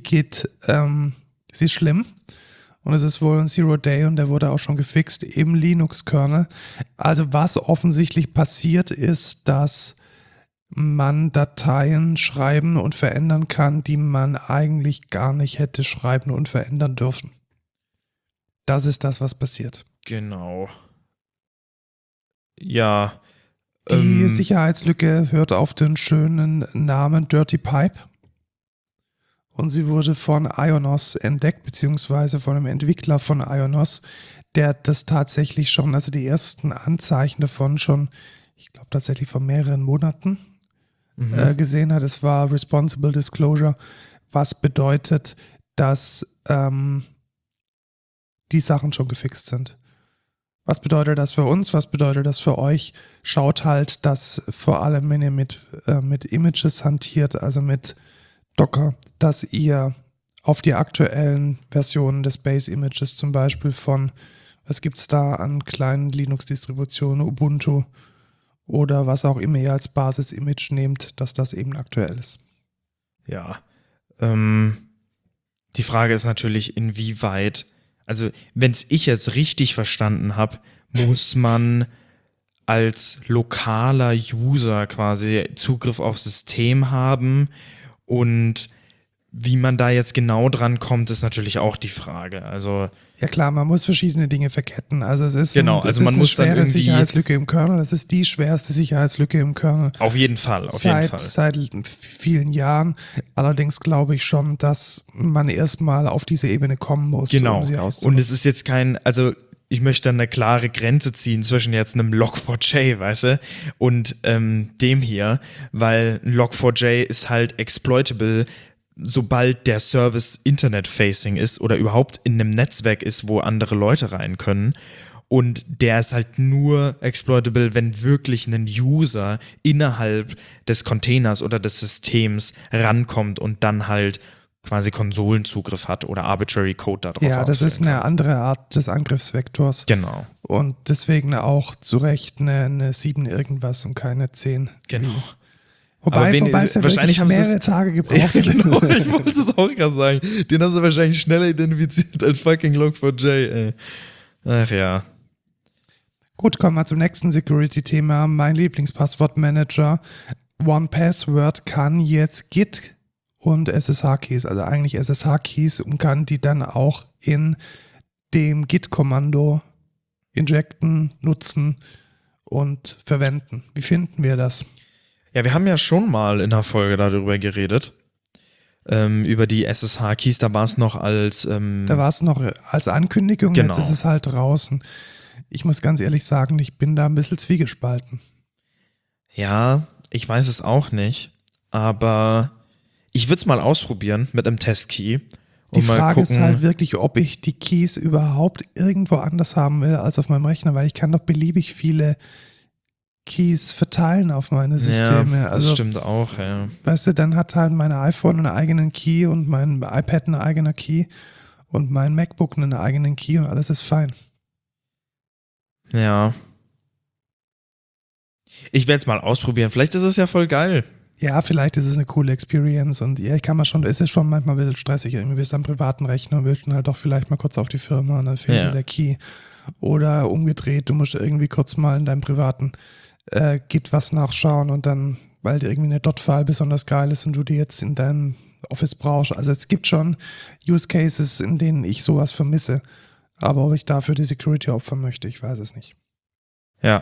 schlimm. Und es ist wohl ein Zero Day und der wurde auch schon gefixt im Linux-Kernel. Also was offensichtlich passiert ist, dass man Dateien schreiben und verändern kann, die man eigentlich gar nicht hätte schreiben und verändern dürfen. Das ist das, was passiert. Genau. Ja. Die Sicherheitslücke hört auf den schönen Namen Dirty Pipe. Und sie wurde von Ionos entdeckt, beziehungsweise von einem Entwickler von Ionos, der das tatsächlich schon, also die ersten Anzeichen davon schon, ich glaube tatsächlich vor mehreren Monaten gesehen hat. Es war Responsible Disclosure, was bedeutet, dass die Sachen schon gefixt sind. Was bedeutet das für uns? Was bedeutet das für euch? Schaut halt, dass vor allem, wenn ihr mit Images hantiert, also mit Docker, dass ihr auf die aktuellen Versionen des Base-Images zum Beispiel von, was gibt es da an kleinen Linux-Distributionen, Ubuntu oder was auch immer ihr als Basis-Image nehmt, dass das eben aktuell ist. Ja, die Frage ist natürlich, inwieweit, also wenn es ich jetzt richtig verstanden habe, muss man als lokaler User quasi Zugriff aufs System haben und wie man da jetzt genau dran kommt, ist natürlich auch die Frage. Also ja klar, man muss verschiedene Dinge verketten. Also es ist, genau, also man muss eine schwere dann irgendwie Sicherheitslücke im Kernel. Das ist die schwerste Sicherheitslücke im Kernel. Auf jeden Fall. Seit vielen Jahren. Allerdings glaube ich schon, dass man erstmal auf diese Ebene kommen muss, um sie auszunutzen. Und es ist jetzt also ich möchte eine klare Grenze ziehen zwischen jetzt einem Log4j, weißt du, und dem hier, weil ein Log4j ist halt exploitable sobald der Service Internet-facing ist oder überhaupt in einem Netzwerk ist, wo andere Leute rein können. Und der ist halt nur exploitable, wenn wirklich ein User innerhalb des Containers oder des Systems rankommt und dann halt quasi Konsolenzugriff hat oder arbitrary Code da drauf. Ja, das ist eine andere Art des Angriffsvektors. Genau. Und deswegen auch zu Recht eine 7 irgendwas und keine 10. Genau. Wobei es ja wahrscheinlich haben mehrere Tage gebraucht. Ja, genau, ich wollte es auch gerade sagen. Den haben sie wahrscheinlich schneller identifiziert als fucking Log4j, ey. Ach ja. Gut, kommen wir zum nächsten Security-Thema. Mein Lieblingspasswortmanager. OnePassword kann jetzt Git und SSH-Keys, also eigentlich SSH-Keys, und kann die dann auch in dem Git-Kommando injecten, nutzen und verwenden. Wie finden wir das? Ja, wir haben ja schon mal in der Folge darüber geredet. Über die SSH-Keys, da war es noch als da war es noch als Ankündigung, genau. Jetzt ist es halt draußen. Ich muss ganz ehrlich sagen, ich bin da ein bisschen zwiegespalten. Ja, ich weiß es auch nicht, aber ich würde es mal ausprobieren mit einem Testkey. Die Frage ist halt wirklich, ob ich die Keys überhaupt irgendwo anders haben will als auf meinem Rechner, weil ich kann doch beliebig viele Keys verteilen auf meine Systeme. Ja, das stimmt auch, ja. Weißt du, dann hat halt mein iPhone einen eigenen Key und mein iPad einen eigenen Key und mein MacBook einen eigenen Key und alles ist fein. Ja. Ich werde es mal ausprobieren. Vielleicht ist es ja voll geil. Ja, vielleicht ist es eine coole Experience und ja, es ist schon manchmal ein bisschen stressig. Irgendwie bist du am privaten Rechner und willst dann halt doch vielleicht mal kurz auf die Firma und dann fehlt dir der Key. Oder umgedreht, du musst irgendwie kurz mal in deinem privaten Git was nachschauen und dann, weil dir irgendwie eine Dot-File besonders geil ist und du die jetzt in deinem Office brauchst. Also es gibt schon Use Cases, in denen ich sowas vermisse. Aber ob ich dafür die Security opfern möchte, ich weiß es nicht. Ja.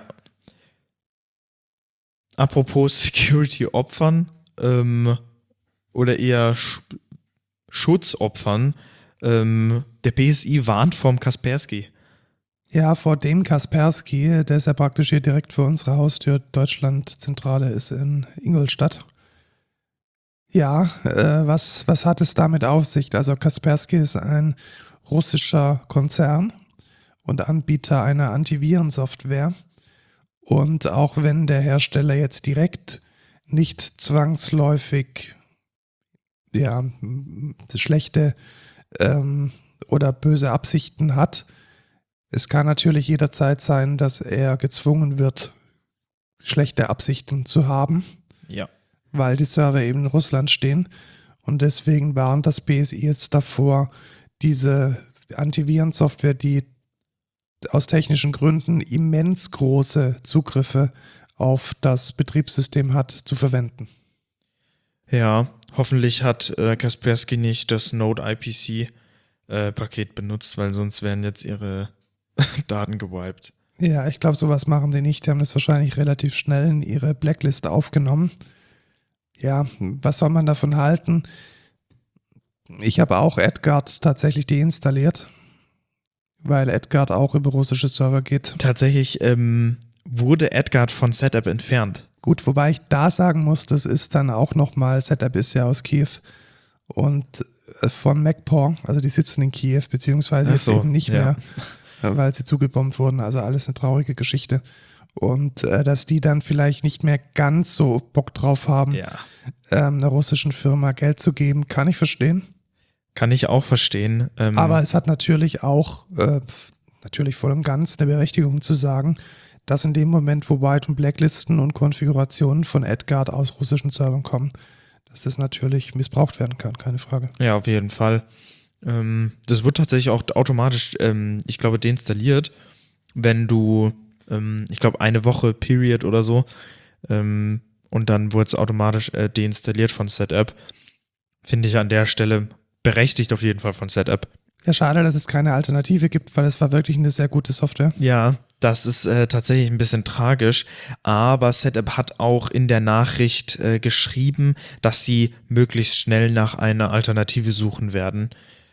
Apropos Security opfern oder eher Schutzopfern, der BSI warnt vom Kaspersky. Ja, vor dem Kaspersky, der ist ja praktisch hier direkt vor unserer Haustür. Deutschlandzentrale ist in Ingolstadt. Ja, was hat es damit auf sich? Also Kaspersky ist ein russischer Konzern und Anbieter einer Antivirensoftware. Und auch wenn der Hersteller jetzt direkt nicht zwangsläufig schlechte oder böse Absichten hat, es kann natürlich jederzeit sein, dass er gezwungen wird, schlechte Absichten zu haben, weil die Server eben in Russland stehen. Und deswegen warnt das BSI jetzt davor, diese Antivirensoftware, die aus technischen Gründen immens große Zugriffe auf das Betriebssystem hat, zu verwenden. Ja, hoffentlich hat Kaspersky nicht das Node-IPC-Paket benutzt, weil sonst wären jetzt ihre Daten gewiped. Ja, ich glaube, sowas machen sie nicht. Die haben das wahrscheinlich relativ schnell in ihre Blacklist aufgenommen. Ja, was soll man davon halten? Ich habe auch Edgard tatsächlich deinstalliert, weil Edgard auch über russische Server geht. Tatsächlich wurde Edgard von Setup entfernt. Gut, wobei ich da sagen muss, das ist dann auch nochmal, Setup ist ja aus Kiew und von MacPaw, also die sitzen in Kiew, beziehungsweise jetzt eben nicht mehr, weil sie zugebombt wurden, also alles eine traurige Geschichte. Und dass die dann vielleicht nicht mehr ganz so Bock drauf haben, einer russischen Firma Geld zu geben, kann ich verstehen. Kann ich auch verstehen. Aber es hat natürlich auch, natürlich voll und ganz eine Berechtigung zu sagen, dass in dem Moment, wo White- und Blacklisten und Konfigurationen von Edgard aus russischen Servern kommen, dass das natürlich missbraucht werden kann, keine Frage. Ja, auf jeden Fall. Das wird tatsächlich auch automatisch, ich glaube, deinstalliert, wenn du, ich glaube, eine Woche Period oder so, und dann wird es automatisch deinstalliert von Setup. Finde ich an der Stelle berechtigt auf jeden Fall von Setup. Ja, schade, dass es keine Alternative gibt, weil es war wirklich eine sehr gute Software. Ja, das ist tatsächlich ein bisschen tragisch, aber Setup hat auch in der Nachricht geschrieben, dass sie möglichst schnell nach einer Alternative suchen werden.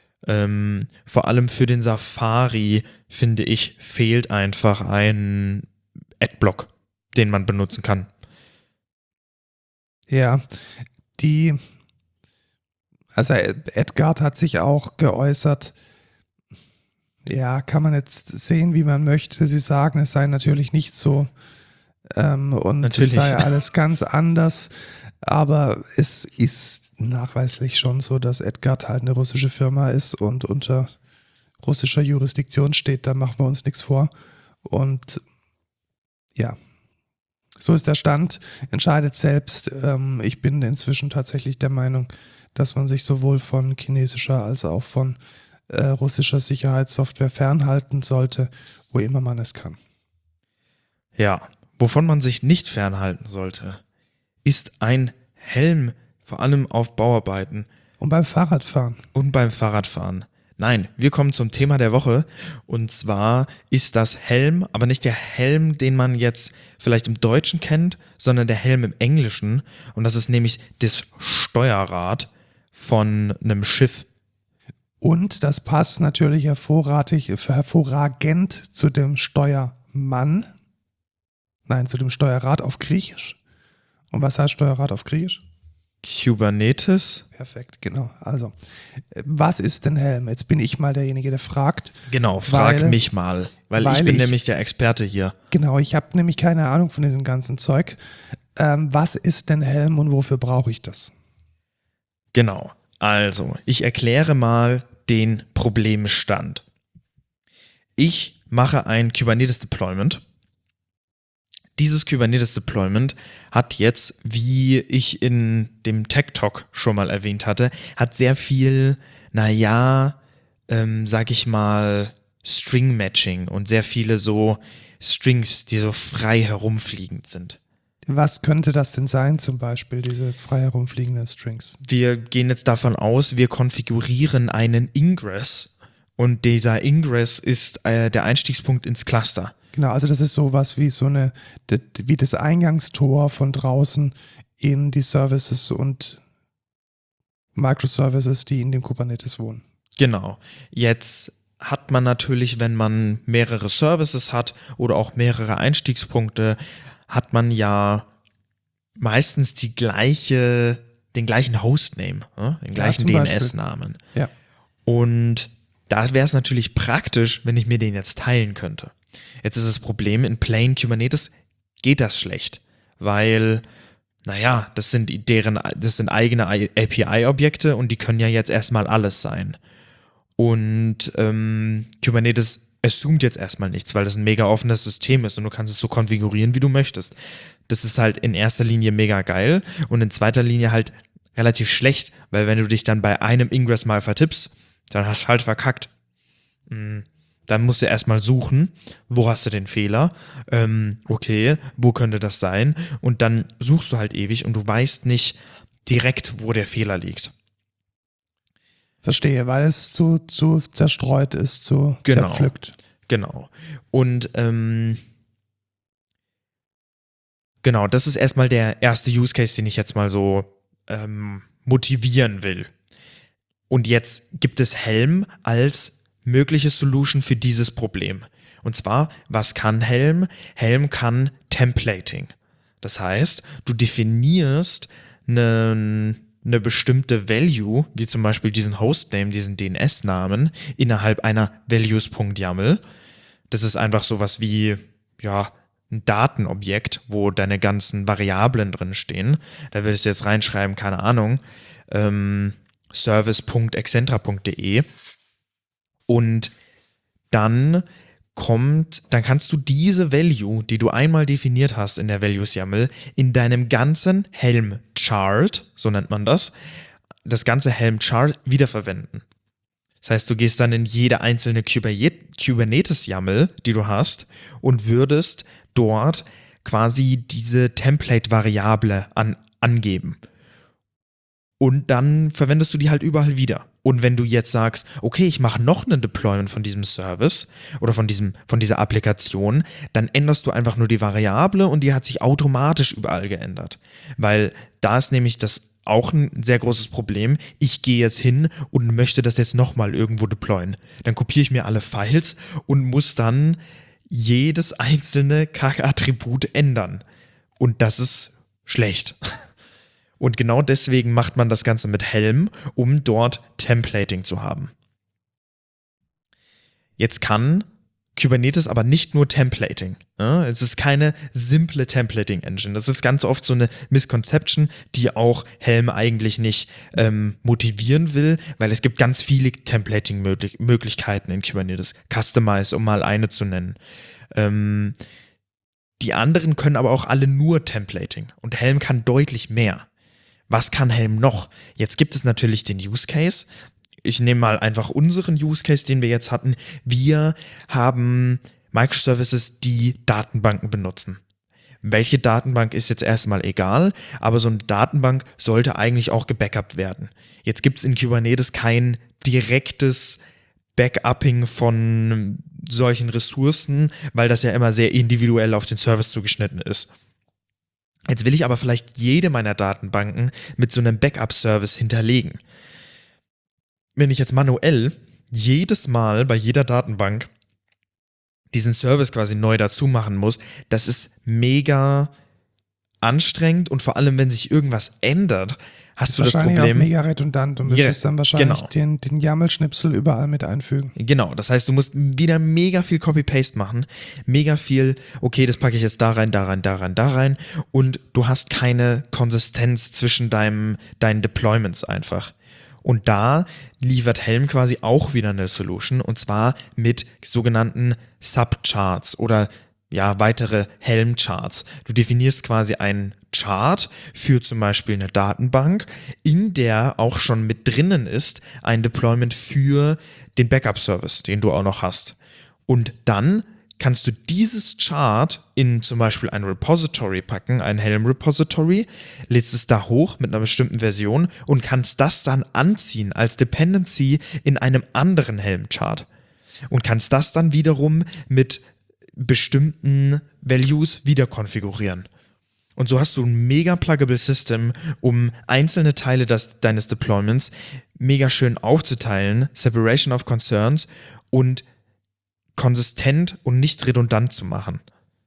Vor allem für den Safari, finde ich, fehlt einfach ein Adblock, den man benutzen kann. Ja, Also Edgard hat sich auch geäußert, ja, kann man jetzt sehen, wie man möchte. Sie sagen, es sei natürlich nicht so und Natürlich. es sei alles ganz anders. Aber es ist nachweislich schon so, dass Edgard halt eine russische Firma ist und unter russischer Jurisdiktion steht. Da machen wir uns nichts vor. Und ja, so ist der Stand. Entscheidet selbst. Ich bin inzwischen tatsächlich der Meinung, dass man sich sowohl von chinesischer als auch von russischer Sicherheitssoftware fernhalten sollte, wo immer man es kann. Ja, wovon man sich nicht fernhalten sollte, ist ein Helm, vor allem auf Bauarbeiten. Und beim Fahrradfahren. Und beim Fahrradfahren. Nein, wir kommen zum Thema der Woche. Und zwar ist das Helm, aber nicht der Helm, den man jetzt vielleicht im Deutschen kennt, sondern der Helm im Englischen. Und das ist nämlich das Steuerrad von einem Schiff. Und das passt natürlich hervorragend zu dem Steuermann. Nein, zu dem Steuerrad auf Griechisch. Und was heißt Steuerrad auf Griechisch? Kubernetes. Perfekt, genau. Also, was ist denn Helm? Jetzt bin ich mal derjenige, der fragt. Genau, frag mich mal, weil ich bin nämlich der Experte hier. Genau, ich habe nämlich keine Ahnung von diesem ganzen Zeug. Was ist denn Helm und wofür brauche ich das? Genau, also ich erkläre mal den Problemstand. Ich mache ein Kubernetes-Deployment. Dieses Kubernetes-Deployment hat jetzt, wie ich in dem Tech Talk schon mal erwähnt hatte, hat sehr viel, sag ich mal, String-Matching und sehr viele so Strings, die so frei herumfliegend sind. Was könnte das denn sein, zum Beispiel, diese frei herumfliegenden Strings? Wir gehen jetzt davon aus, wir konfigurieren einen Ingress und dieser Ingress ist der Einstiegspunkt ins Cluster. Genau, also das ist sowas wie wie das Eingangstor von draußen in die Services und Microservices, die in dem Kubernetes wohnen. Genau. Jetzt hat man natürlich, wenn man mehrere Services hat oder auch mehrere Einstiegspunkte, hat man ja meistens den gleichen Hostname, den gleichen DNS-Namen. Ja. Und da wäre es natürlich praktisch, wenn ich mir den jetzt teilen könnte. Jetzt ist das Problem, in Plain Kubernetes geht das schlecht, weil, das sind eigene API-Objekte und die können ja jetzt erstmal alles sein. Und Kubernetes assumt jetzt erstmal nichts, weil das ein mega offenes System ist und du kannst es so konfigurieren, wie du möchtest. Das ist halt in erster Linie mega geil und in zweiter Linie halt relativ schlecht, weil wenn du dich dann bei einem Ingress mal vertippst, dann hast du halt verkackt. Dann musst du erstmal suchen, wo hast du den Fehler, okay, wo könnte das sein? Und dann suchst du halt ewig und du weißt nicht direkt, wo der Fehler liegt. Verstehe, weil es zu zerstreut ist, zu zerpflückt. Genau. Und genau, das ist erstmal der erste Use Case, den ich jetzt mal so motivieren will. Und jetzt gibt es Helm als mögliche Solution für dieses Problem. Und zwar, was kann Helm? Helm kann Templating. Das heißt, du definierst eine bestimmte Value, wie zum Beispiel diesen Hostname, diesen DNS-Namen, innerhalb einer values.yaml. Das ist einfach sowas wie, ein Datenobjekt, wo deine ganzen Variablen drin stehen. Da würdest du jetzt reinschreiben, keine Ahnung, service.excentra.de. Und dann kannst du diese Value, die du einmal definiert hast in der Values-YAML, in deinem ganzen Helm-Chart, so nennt man das ganze Helm-Chart wiederverwenden. Das heißt, du gehst dann in jede einzelne Kubernetes-YAML, die du hast, und würdest dort quasi diese Template-Variable angeben. Und dann verwendest du die halt überall wieder. Und wenn du jetzt sagst, okay, ich mache noch einen Deployment von diesem Service oder von dieser Applikation, dann änderst du einfach nur die Variable und die hat sich automatisch überall geändert. Weil da ist nämlich das auch ein sehr großes Problem. Ich gehe jetzt hin und möchte das jetzt nochmal irgendwo deployen. Dann kopiere ich mir alle Files und muss dann jedes einzelne Kack-Attribut ändern. Und das ist schlecht. Und genau deswegen macht man das Ganze mit Helm, um dort Templating zu haben. Jetzt kann Kubernetes aber nicht nur Templating. Ja? Es ist keine simple Templating-Engine. Das ist ganz oft so eine Misconception, die auch Helm eigentlich nicht motivieren will, weil es gibt ganz viele Templating-Möglichkeiten in Kubernetes. Customize, um mal eine zu nennen. Die anderen können aber auch alle nur Templating. Und Helm kann deutlich mehr. Was kann Helm noch? Jetzt gibt es natürlich den Use Case. Ich nehme mal einfach unseren Use Case, den wir jetzt hatten. Wir haben Microservices, die Datenbanken benutzen. Welche Datenbank ist jetzt erstmal egal, aber so eine Datenbank sollte eigentlich auch gebackupt werden. Jetzt gibt es in Kubernetes kein direktes Backupping von solchen Ressourcen, weil das ja immer sehr individuell auf den Service zugeschnitten ist. Jetzt will ich aber vielleicht jede meiner Datenbanken mit so einem Backup-Service hinterlegen. Wenn ich jetzt manuell jedes Mal bei jeder Datenbank diesen Service quasi neu dazu machen muss, das ist mega anstrengend und vor allem, wenn sich irgendwas ändert, hast du das Problem. Wahrscheinlich auch mega redundant und müsstest dann wahrscheinlich den YAML-Schnipsel überall mit einfügen. Genau, das heißt, du musst wieder mega viel Copy-Paste machen, mega viel, okay, das packe ich jetzt da rein und du hast keine Konsistenz zwischen deinen Deployments einfach. Und da liefert Helm quasi auch wieder eine Solution, und zwar mit sogenannten Subcharts oder weitere Helm-Charts. Du definierst quasi einen Chart für zum Beispiel eine Datenbank, in der auch schon mit drinnen ist ein Deployment für den Backup-Service, den du auch noch hast. Und dann kannst du dieses Chart in zum Beispiel ein Repository packen, ein Helm-Repository, lädst es da hoch mit einer bestimmten Version und kannst das dann anziehen als Dependency in einem anderen Helm-Chart. Und kannst das dann wiederum mit bestimmten Values wieder konfigurieren. Und so hast du ein mega pluggable System, um einzelne Teile deines Deployments mega schön aufzuteilen, Separation of Concerns und konsistent und nicht redundant zu machen.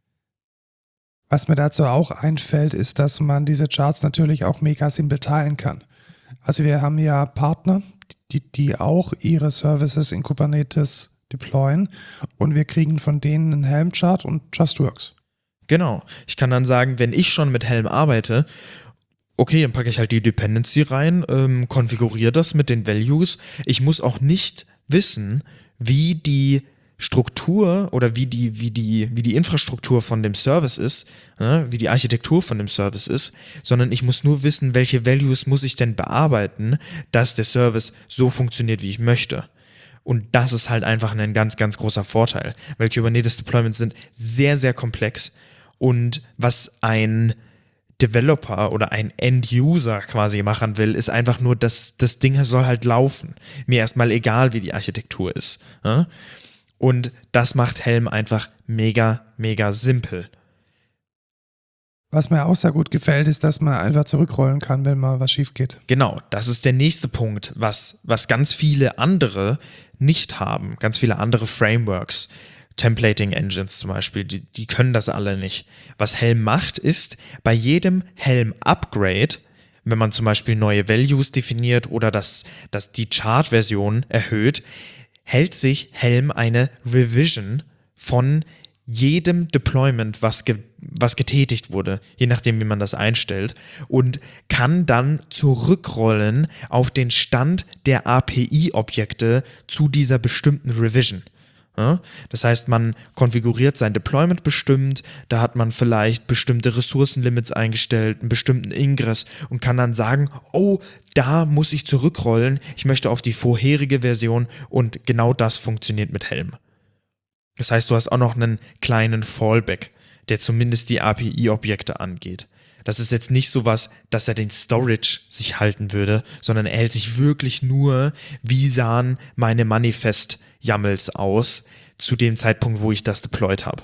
Was mir dazu auch einfällt, ist, dass man diese Charts natürlich auch mega simpel teilen kann. Also wir haben ja Partner, die auch ihre Services in Kubernetes deployen, und wir kriegen von denen einen Helm-Chart und Just Works. Genau. Ich kann dann sagen, wenn ich schon mit Helm arbeite, okay, dann packe ich halt die Dependency rein, konfiguriere das mit den Values. Ich muss auch nicht wissen, wie die Struktur oder wie die Infrastruktur von dem Service ist, wie die Architektur von dem Service ist, sondern ich muss nur wissen, welche Values muss ich denn bearbeiten, dass der Service so funktioniert, wie ich möchte. Und das ist halt einfach ein ganz, ganz großer Vorteil, weil Kubernetes-Deployments sind sehr, sehr komplex. Und was ein Developer oder ein End-User quasi machen will, ist einfach nur, dass das Ding soll halt laufen. Mir erstmal egal, wie die Architektur ist. Und das macht Helm einfach mega, mega simpel. Was mir auch sehr gut gefällt, ist, dass man einfach zurückrollen kann, wenn mal was schief geht. Genau, das ist der nächste Punkt, was ganz viele andere nicht haben. Ganz viele andere Frameworks, Templating Engines zum Beispiel, die können das alle nicht. Was Helm macht, ist bei jedem Helm-Upgrade, wenn man zum Beispiel neue Values definiert oder dass die Chart-Version erhöht, hält sich Helm eine Revision von jedem Deployment, was getätigt wurde, je nachdem, wie man das einstellt, und kann dann zurückrollen auf den Stand der API-Objekte zu dieser bestimmten Revision. Ja? Das heißt, man konfiguriert sein Deployment bestimmt, da hat man vielleicht bestimmte Ressourcenlimits eingestellt, einen bestimmten Ingress und kann dann sagen, oh, da muss ich zurückrollen, ich möchte auf die vorherige Version, und genau das funktioniert mit Helm. Das heißt, du hast auch noch einen kleinen Fallback, der zumindest die API-Objekte angeht. Das ist jetzt nicht sowas, dass er den Storage sich halten würde, sondern er hält sich wirklich nur, wie sahen meine Manifest-YAMLs aus zu dem Zeitpunkt, wo ich das deployed habe.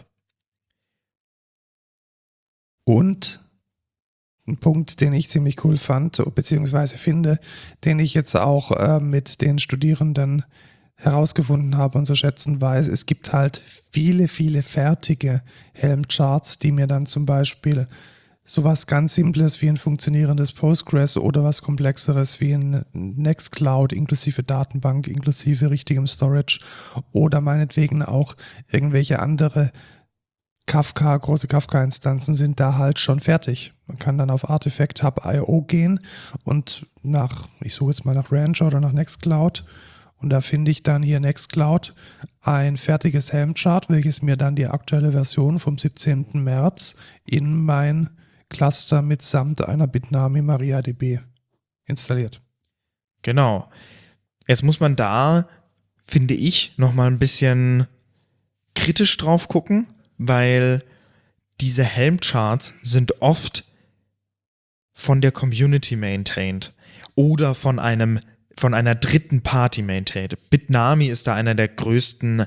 Und ein Punkt, den ich ziemlich cool fand, beziehungsweise finde, den ich jetzt auch mit den Studierenden herausgefunden habe und zu schätzen weiß, es gibt halt viele, viele fertige Helm-Charts, die mir dann zum Beispiel sowas ganz Simples wie ein funktionierendes Postgres oder was Komplexeres wie ein Nextcloud inklusive Datenbank, inklusive richtigem Storage oder meinetwegen auch irgendwelche andere große Kafka-Instanzen sind da halt schon fertig. Man kann dann auf Artifact Hub.io gehen und ich suche jetzt mal nach Rancher oder nach Nextcloud und da finde ich dann hier Nextcloud ein fertiges Helm-Chart, welches mir dann die aktuelle Version vom 17. März in mein Cluster mitsamt einer Bitnami MariaDB installiert. Genau. Jetzt muss man da, finde ich, nochmal ein bisschen kritisch drauf gucken, weil diese Helm-Charts sind oft von der Community maintained oder von einer dritten Party maintained. Bitnami ist da einer der größten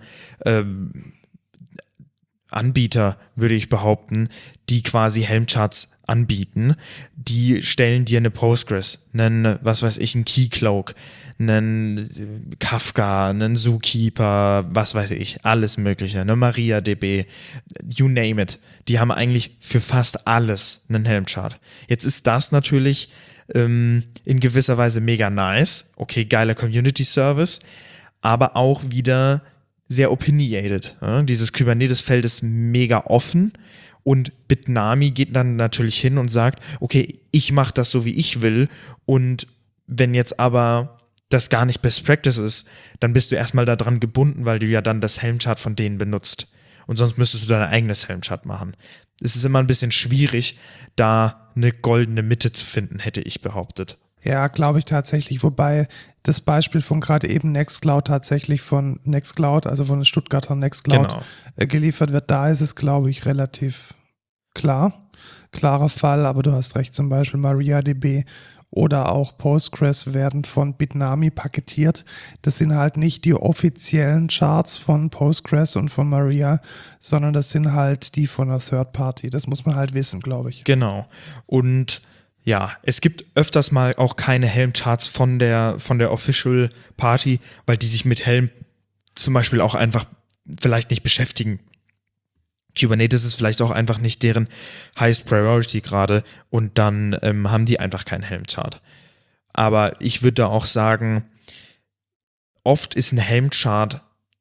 Anbieter, würde ich behaupten, die quasi Helm-Charts anbieten. Die stellen dir eine Postgres, einen Keycloak, einen Kafka, einen Zookeeper, was weiß ich, alles mögliche, eine MariaDB, you name it. Die haben eigentlich für fast alles einen Helm-Chart. Jetzt ist das natürlich in gewisser Weise mega nice, okay, geiler Community-Service, aber auch wieder sehr opinionated. Ja? Dieses Kubernetes-Feld ist mega offen und Bitnami geht dann natürlich hin und sagt, okay, ich mache das so, wie ich will, und wenn jetzt aber das gar nicht Best Practice ist, dann bist du erstmal daran gebunden, weil du ja dann das Helm-Chart von denen benutzt. Und sonst müsstest du dein eigenes Helm-Chart machen. Es ist immer ein bisschen schwierig, da eine goldene Mitte zu finden, hätte ich behauptet. Ja, glaube ich tatsächlich, wobei das Beispiel von gerade eben Nextcloud tatsächlich von Nextcloud, also von den Stuttgarter Nextcloud geliefert wird, da ist es, glaube ich, relativ klarer Fall, aber du hast recht, zum Beispiel MariaDB oder auch Postgres werden von Bitnami paketiert. Das sind halt nicht die offiziellen Charts von Postgres und von Maria, sondern das sind halt die von der Third Party. Das muss man halt wissen, glaube ich. Genau. Und ja, es gibt öfters mal auch keine Helm-Charts von der Official Party, weil die sich mit Helm zum Beispiel auch einfach vielleicht nicht beschäftigen. Kubernetes ist vielleicht auch einfach nicht deren Highest Priority gerade und dann haben die einfach keinen Helm-Chart. Aber ich würde da auch sagen, oft ist ein Helm-Chart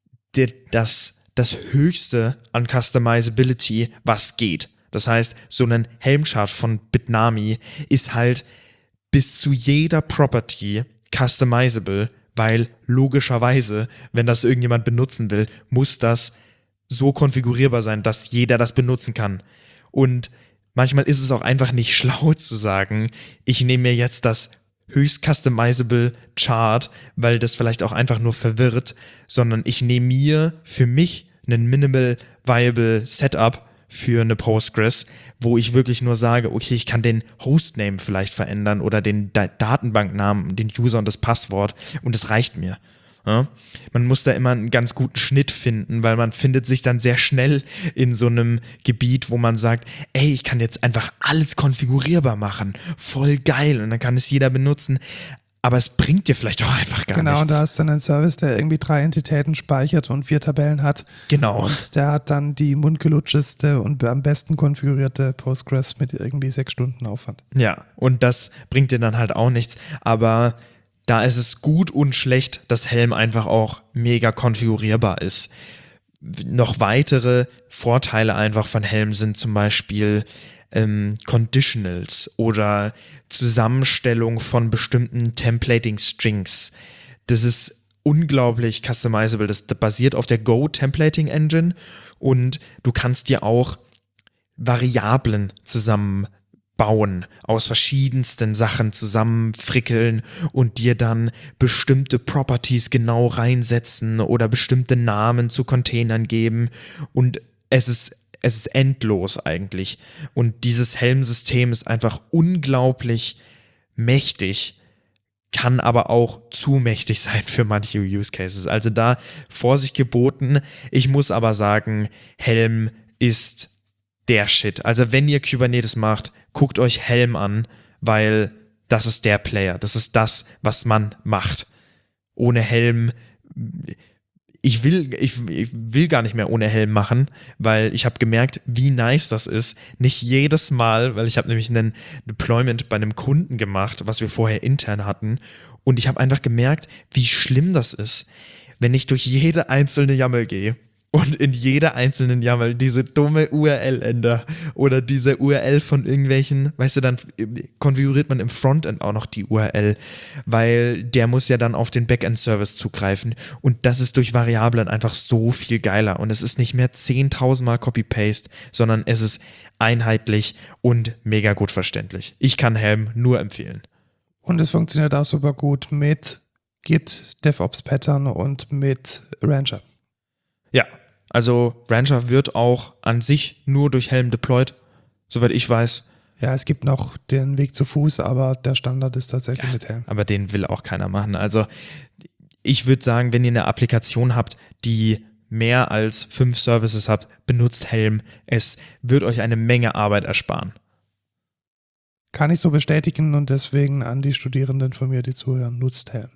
das Höchste an Customizability, was geht. Das heißt, so ein Helm-Chart von Bitnami ist halt bis zu jeder Property customizable, weil logischerweise, wenn das irgendjemand benutzen will, muss das so konfigurierbar sein, dass jeder das benutzen kann. Und manchmal ist es auch einfach nicht schlau zu sagen, ich nehme mir jetzt das höchst customizable Chart, weil das vielleicht auch einfach nur verwirrt, sondern ich nehme mir für mich einen Minimal Viable Setup für eine Postgres, wo ich wirklich nur sage, okay, ich kann den Hostname vielleicht verändern oder den Datenbanknamen, den User und das Passwort und das reicht mir. Ja? Man muss da immer einen ganz guten Schnitt finden, weil man findet sich dann sehr schnell in so einem Gebiet, wo man sagt, ey, ich kann jetzt einfach alles konfigurierbar machen, voll geil, und dann kann es jeder benutzen. Aber es bringt dir vielleicht auch einfach gar nichts. Genau, und da ist dann ein Service, der irgendwie 3 Entitäten speichert und 4 Tabellen hat. Genau. Und der hat dann die mundgelutscheste und am besten konfigurierte Postgres mit irgendwie 6 Stunden Aufwand. Ja, und das bringt dir dann halt auch nichts. Aber da ist es gut und schlecht, dass Helm einfach auch mega konfigurierbar ist. Noch weitere Vorteile einfach von Helm sind zum Beispiel Conditionals oder Zusammenstellung von bestimmten Templating-Strings. Das ist unglaublich customizable. Das basiert auf der Go Templating Engine und du kannst dir auch Variablen zusammenbauen, aus verschiedensten Sachen zusammenfrickeln und dir dann bestimmte Properties genau reinsetzen oder bestimmte Namen zu Containern geben, und es ist endlos eigentlich. Und dieses Helm-System ist einfach unglaublich mächtig, kann aber auch zu mächtig sein für manche Use Cases. Also da Vorsicht geboten. Ich muss aber sagen, Helm ist der Shit. Also wenn ihr Kubernetes macht, guckt euch Helm an, weil das ist der Player. Das ist das, was man macht. Ohne Helm, ich will gar nicht mehr ohne Helm machen, weil ich habe gemerkt, wie nice das ist. Nicht jedes Mal, weil ich habe nämlich einen Deployment bei einem Kunden gemacht, was wir vorher intern hatten. Und ich habe einfach gemerkt, wie schlimm das ist, wenn ich durch jede einzelne YAML gehe und in jeder einzelnen YAML diese dumme URL ändere oder diese URL von irgendwelchen, weißt du, dann konfiguriert man im Frontend auch noch die URL, weil der muss ja dann auf den Backend-Service zugreifen und das ist durch Variablen einfach so viel geiler und es ist nicht mehr 10.000 Mal Copy-Paste, sondern es ist einheitlich und mega gut verständlich. Ich kann Helm nur empfehlen. Und es funktioniert auch super gut mit Git, DevOps Pattern und mit Rancher. Ja, also Rancher wird auch an sich nur durch Helm deployed, soweit ich weiß. Ja, es gibt noch den Weg zu Fuß, aber der Standard ist tatsächlich mit Helm. Aber den will auch keiner machen. Also ich würde sagen, wenn ihr eine Applikation habt, die mehr als 5 Services habt, benutzt Helm. Es wird euch eine Menge Arbeit ersparen. Kann ich so bestätigen und deswegen an die Studierenden von mir, die zuhören, nutzt Helm.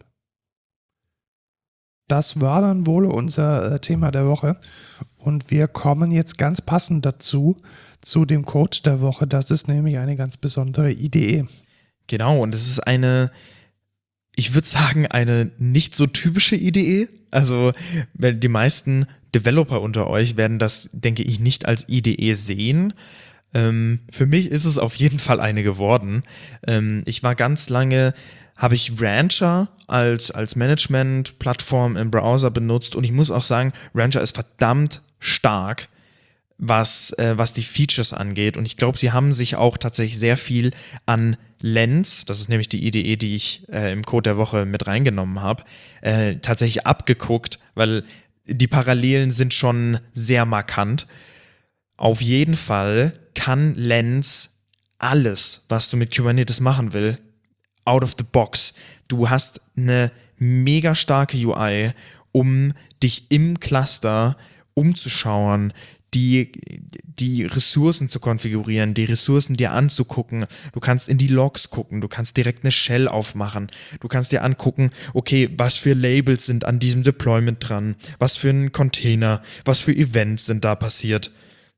Das war dann wohl unser Thema der Woche und wir kommen jetzt ganz passend dazu, zu dem Code der Woche. Das ist nämlich eine ganz besondere IDE. Genau, und es ist eine, ich würde sagen, eine nicht so typische IDE. Also die meisten Developer unter euch werden das, denke ich, nicht als IDE sehen. Für mich ist es auf jeden Fall eine geworden. Ich war ganz lange, habe ich Rancher als Management-Plattform im Browser benutzt und ich muss auch sagen, Rancher ist verdammt stark, was die Features angeht und ich glaube, sie haben sich auch tatsächlich sehr viel an Lens, das ist nämlich die IDE, die ich im Code der Woche mit reingenommen habe, tatsächlich abgeguckt, weil die Parallelen sind schon sehr markant. Auf jeden Fall kann Lens alles, was du mit Kubernetes machen willst, out of the box. Du hast eine mega starke UI, um dich im Cluster umzuschauen, die Ressourcen zu konfigurieren, die Ressourcen dir anzugucken. Du kannst in die Logs gucken, du kannst direkt eine Shell aufmachen. Du kannst dir angucken, okay, was für Labels sind an diesem Deployment dran, was für ein Container, was für Events sind da passiert.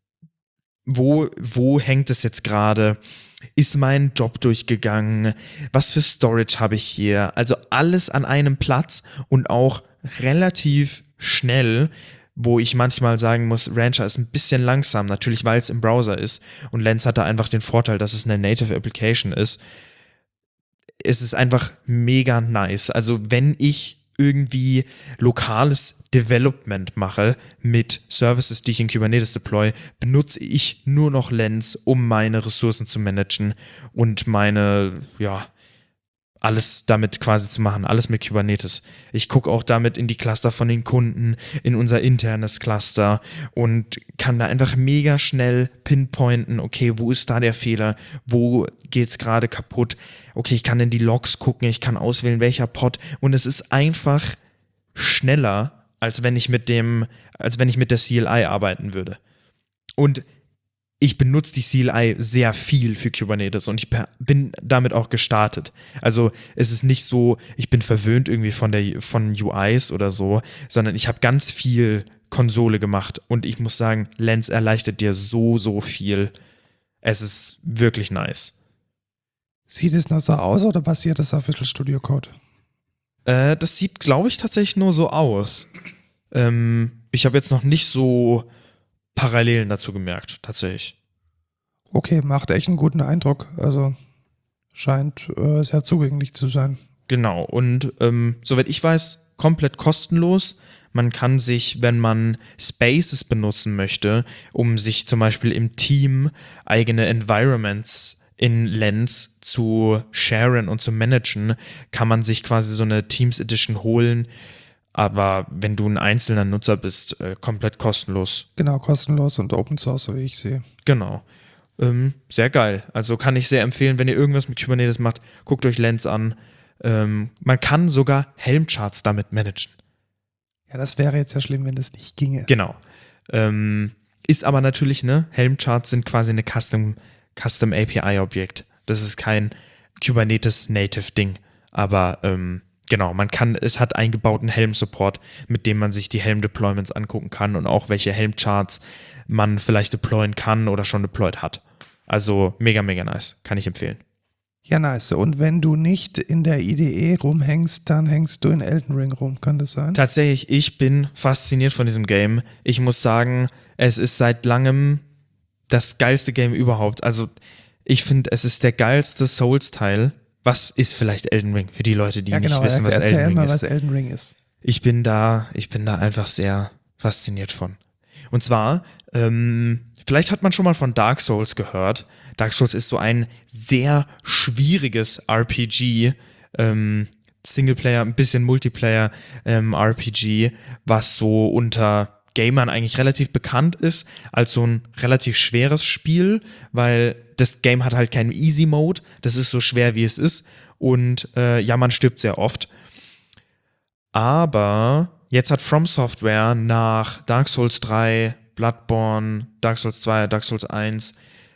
Wo hängt es jetzt gerade? Ist mein Job durchgegangen? Was für Storage habe ich hier? Also alles an einem Platz und auch relativ schnell, wo ich manchmal sagen muss, Rancher ist ein bisschen langsam, natürlich weil es im Browser ist und Lens hat da einfach den Vorteil, dass es eine Native Application ist. Es ist einfach mega nice. Also wenn ich irgendwie lokales Development mache mit Services, die ich in Kubernetes deploy, benutze ich nur noch Lens, um meine Ressourcen zu managen und alles damit quasi zu machen, alles mit Kubernetes. Ich gucke auch damit in die Cluster von den Kunden, in unser internes Cluster und kann da einfach mega schnell pinpointen, okay, wo ist da der Fehler, wo geht's gerade kaputt, okay, ich kann in die Logs gucken, ich kann auswählen, welcher Pod und es ist einfach schneller, als wenn ich mit der CLI arbeiten würde. Und ich benutze die CLI sehr viel für Kubernetes und ich bin damit auch gestartet. Also es ist nicht so, ich bin verwöhnt irgendwie von UIs oder so, sondern ich habe ganz viel Konsole gemacht und ich muss sagen, Lens erleichtert dir so viel. Es ist wirklich nice. Sieht es noch so aus oder basiert das auf Visual Studio Code? Das sieht, glaube ich, tatsächlich nur so aus. Ich habe jetzt noch nicht so Parallelen dazu gemerkt, tatsächlich. Okay, macht echt einen guten Eindruck. Also scheint sehr zugänglich zu sein. Genau, und soweit ich weiß, komplett kostenlos. Man kann sich, wenn man Spaces benutzen möchte, um sich zum Beispiel im Team eigene Environments in Lens zu sharen und zu managen, kann man sich quasi so eine Teams Edition holen. Aber wenn du ein einzelner Nutzer bist, komplett kostenlos. Genau, kostenlos und Open Source, so wie ich sehe. Genau. Sehr geil. Also kann ich sehr empfehlen, wenn ihr irgendwas mit Kubernetes macht, guckt euch Lens an. Man kann sogar Helm-Charts damit managen. Ja, das wäre jetzt ja schlimm, wenn das nicht ginge. Genau. Ist aber natürlich, ne, Helm-Charts sind quasi eine Custom API-Objekt. Das ist kein Kubernetes-Native-Ding. Aber Genau, es hat eingebauten Helm-Support, mit dem man sich die Helm-Deployments angucken kann und auch welche Helm-Charts man vielleicht deployen kann oder schon deployed hat. Also mega, mega nice. Kann ich empfehlen. Ja, nice. Und wenn du nicht in der IDE rumhängst, dann hängst du in Elden Ring rum, kann das sein? Tatsächlich, ich bin fasziniert von diesem Game. Ich muss sagen, es ist seit langem das geilste Game überhaupt. Also ich finde, es ist der geilste Souls-Teil. Was ist vielleicht Elden Ring für die Leute, die nicht wissen, was Elden Ring ist? Erzähl mal, was Elden Ring ist. Ich bin da einfach sehr fasziniert von. Und zwar, vielleicht hat man schon mal von Dark Souls gehört. Dark Souls ist so ein sehr schwieriges RPG, Singleplayer, ein bisschen Multiplayer RPG, was so unter Gamern eigentlich relativ bekannt ist, als so ein relativ schweres Spiel, weil das Game hat halt keinen Easy Mode, das ist so schwer, wie es ist und ja, man stirbt sehr oft. Aber jetzt hat From Software nach Dark Souls 3, Bloodborne, Dark Souls 2, Dark Souls 1,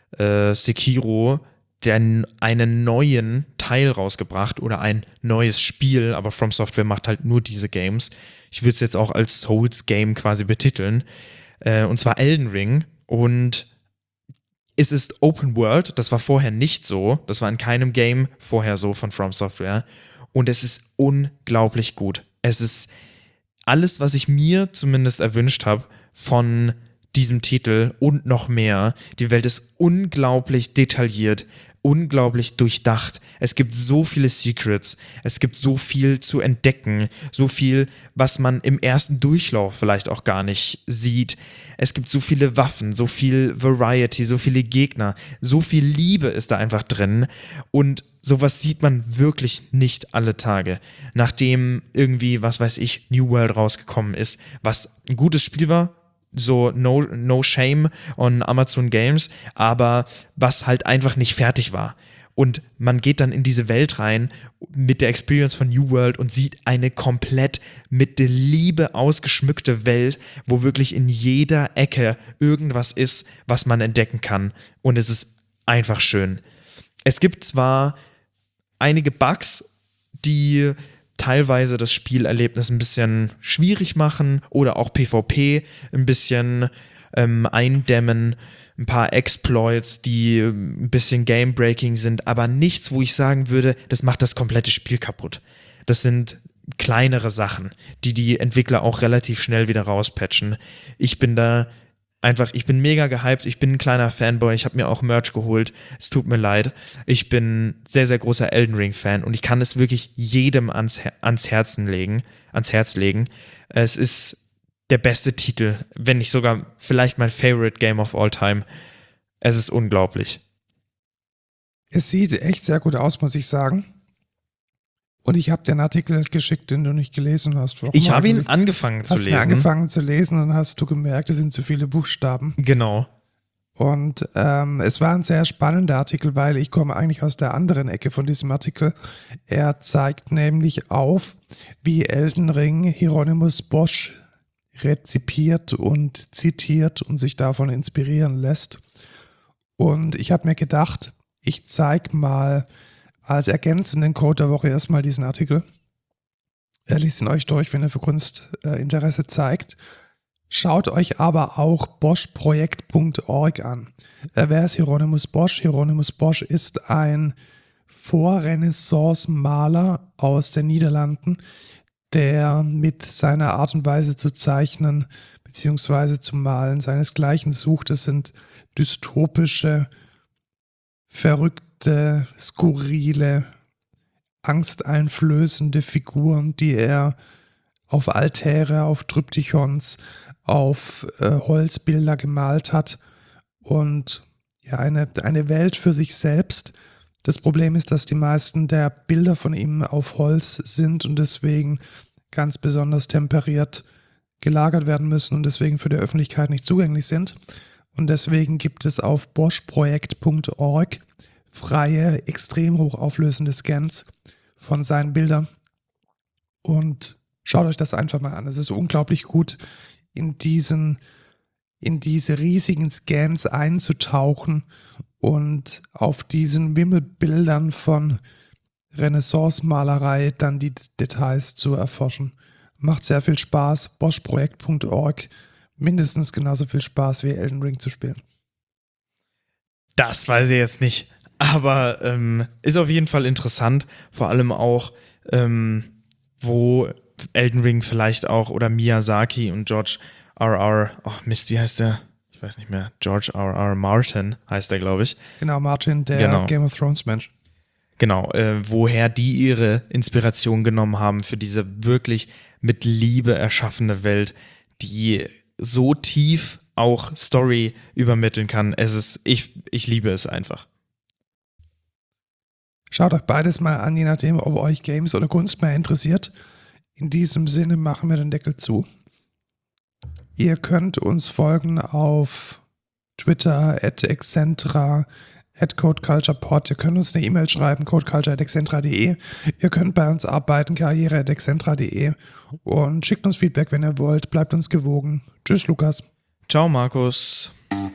Sekiro einen neuen Teil rausgebracht oder ein neues Spiel, aber From Software macht halt nur diese Games. Ich würde es jetzt auch als Souls-Game quasi betiteln. Und zwar Elden Ring. Und es ist Open World. Das war vorher nicht so. Das war in keinem Game vorher so von From Software. Und es ist unglaublich gut. Es ist alles, was ich mir zumindest erwünscht habe von diesem Titel und noch mehr. Die Welt ist unglaublich detailliert, unglaublich durchdacht. Es gibt so viele Secrets, es gibt so viel zu entdecken, so viel, was man im ersten Durchlauf vielleicht auch gar nicht sieht. Es gibt so viele Waffen, so viel Variety, so viele Gegner, so viel Liebe ist da einfach drin und sowas sieht man wirklich nicht alle Tage. Nachdem irgendwie, was weiß ich, New World rausgekommen ist, was ein gutes Spiel war, so no shame on Amazon Games, aber was halt einfach nicht fertig war. Und man geht dann in diese Welt rein mit der Experience von New World und sieht eine komplett mit der Liebe ausgeschmückte Welt, wo wirklich in jeder Ecke irgendwas ist, was man entdecken kann. Und es ist einfach schön. Es gibt zwar einige Bugs, die teilweise das Spielerlebnis ein bisschen schwierig machen oder auch PvP ein bisschen eindämmen, ein paar Exploits, die ein bisschen Game-Breaking sind, aber nichts, wo ich sagen würde, das macht das komplette Spiel kaputt. Das sind kleinere Sachen, die Entwickler auch relativ schnell wieder rauspatchen. Ich bin mega gehypt, ich bin ein kleiner Fanboy, ich habe mir auch Merch geholt, es tut mir leid. Ich bin sehr, sehr großer Elden Ring-Fan und ich kann es wirklich jedem ans Herz legen. Es ist der beste Titel, wenn nicht sogar vielleicht mein Favorite Game of all time. Es ist unglaublich. Es sieht echt sehr gut aus, muss ich sagen. Und ich habe dir einen Artikel geschickt, den du nicht gelesen hast. Ich habe ihn angefangen zu lesen. Hast du angefangen zu lesen und hast du gemerkt, es sind zu viele Buchstaben. Genau. Und es war ein sehr spannender Artikel, weil ich komme eigentlich aus der anderen Ecke von diesem Artikel. Er zeigt nämlich auf, wie Elden Ring Hieronymus Bosch rezipiert und zitiert und sich davon inspirieren lässt. Und ich habe mir gedacht, ich zeige mal als ergänzenden Code der Woche erstmal diesen Artikel. Liest ihn euch durch, wenn ihr für Kunst Interesse zeigt. Schaut euch aber auch boschprojekt.org an. Wer ist Hieronymus Bosch? Hieronymus Bosch ist ein Vorrenaissance-Maler aus den Niederlanden, der mit seiner Art und Weise zu zeichnen bzw. zu malen seinesgleichen sucht. Es sind dystopische, verrückte, skurrile, angsteinflößende Figuren, die er auf Altäre, auf Tryptychons, auf Holzbilder gemalt hat und ja, eine Welt für sich selbst. Das Problem ist, dass die meisten der Bilder von ihm auf Holz sind und deswegen ganz besonders temperiert gelagert werden müssen und deswegen für die Öffentlichkeit nicht zugänglich sind. Und deswegen gibt es auf boschprojekt.org freie, extrem hochauflösende Scans von seinen Bildern. Und schaut euch das einfach mal an. Es ist unglaublich gut, in diese riesigen Scans einzutauchen und auf diesen Wimmelbildern von Renaissance-Malerei dann die Details zu erforschen. Macht sehr viel Spaß. boschprojekt.org. Mindestens genauso viel Spaß wie Elden Ring zu spielen. Das weiß ich jetzt nicht. Aber ist auf jeden Fall interessant. Vor allem auch, wo Elden Ring vielleicht auch oder Miyazaki und George R.R. Oh Mist, wie heißt der? Ich weiß nicht mehr. George R.R. Martin heißt der, glaube ich. Genau, Martin, der Game of Thrones Mensch. Genau, woher die ihre Inspiration genommen haben für diese wirklich mit Liebe erschaffene Welt, die so tief auch Story übermitteln kann. Ich liebe es einfach. Schaut euch beides mal an, je nachdem, ob euch Games oder Kunst mehr interessiert. In diesem Sinne machen wir den Deckel zu. Ihr könnt uns folgen auf Twitter, @excentra, @codeculturepod. Ihr könnt uns eine E-Mail schreiben, codeculture@excentra.de. Ihr könnt bei uns arbeiten, karriere@excentra.de. Und schickt uns Feedback, wenn ihr wollt. Bleibt uns gewogen. Tschüss, Lukas. Ciao, Markus.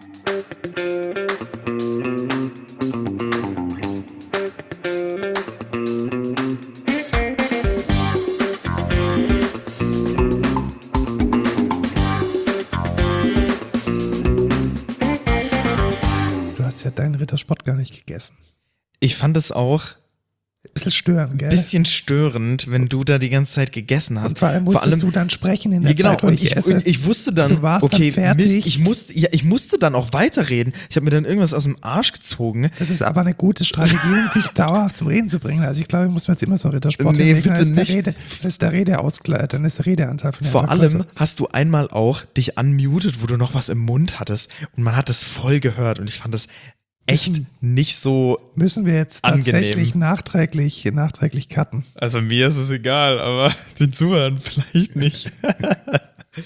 Deinen Rittersport gar nicht gegessen. Ich fand es auch ein bisschen störend, gell? Bisschen störend, wenn du da die ganze Zeit gegessen hast. Und vor allem musstest du dann sprechen in der Zeit, wo ich esse. Und ich wusste dann, du warst okay, dann fertig. Mist, ich musste dann auch weiterreden. Ich habe mir dann irgendwas aus dem Arsch gezogen. Das ist aber eine gute Strategie, um dich dauerhaft zum Reden zu bringen. Also ich glaube, ich muss mir jetzt immer so einen Rittersport hinlegen. Bitte nicht. Dann ist der Redeausgleich, dann ist der Redeanteil von der Vor allem hast du einmal auch dich unmuted, wo du noch was im Mund hattest und man hat das voll gehört und ich fand das echt nicht so müssen wir jetzt tatsächlich nachträglich cutten. Also mir ist es egal, aber den Zuhörern vielleicht nicht.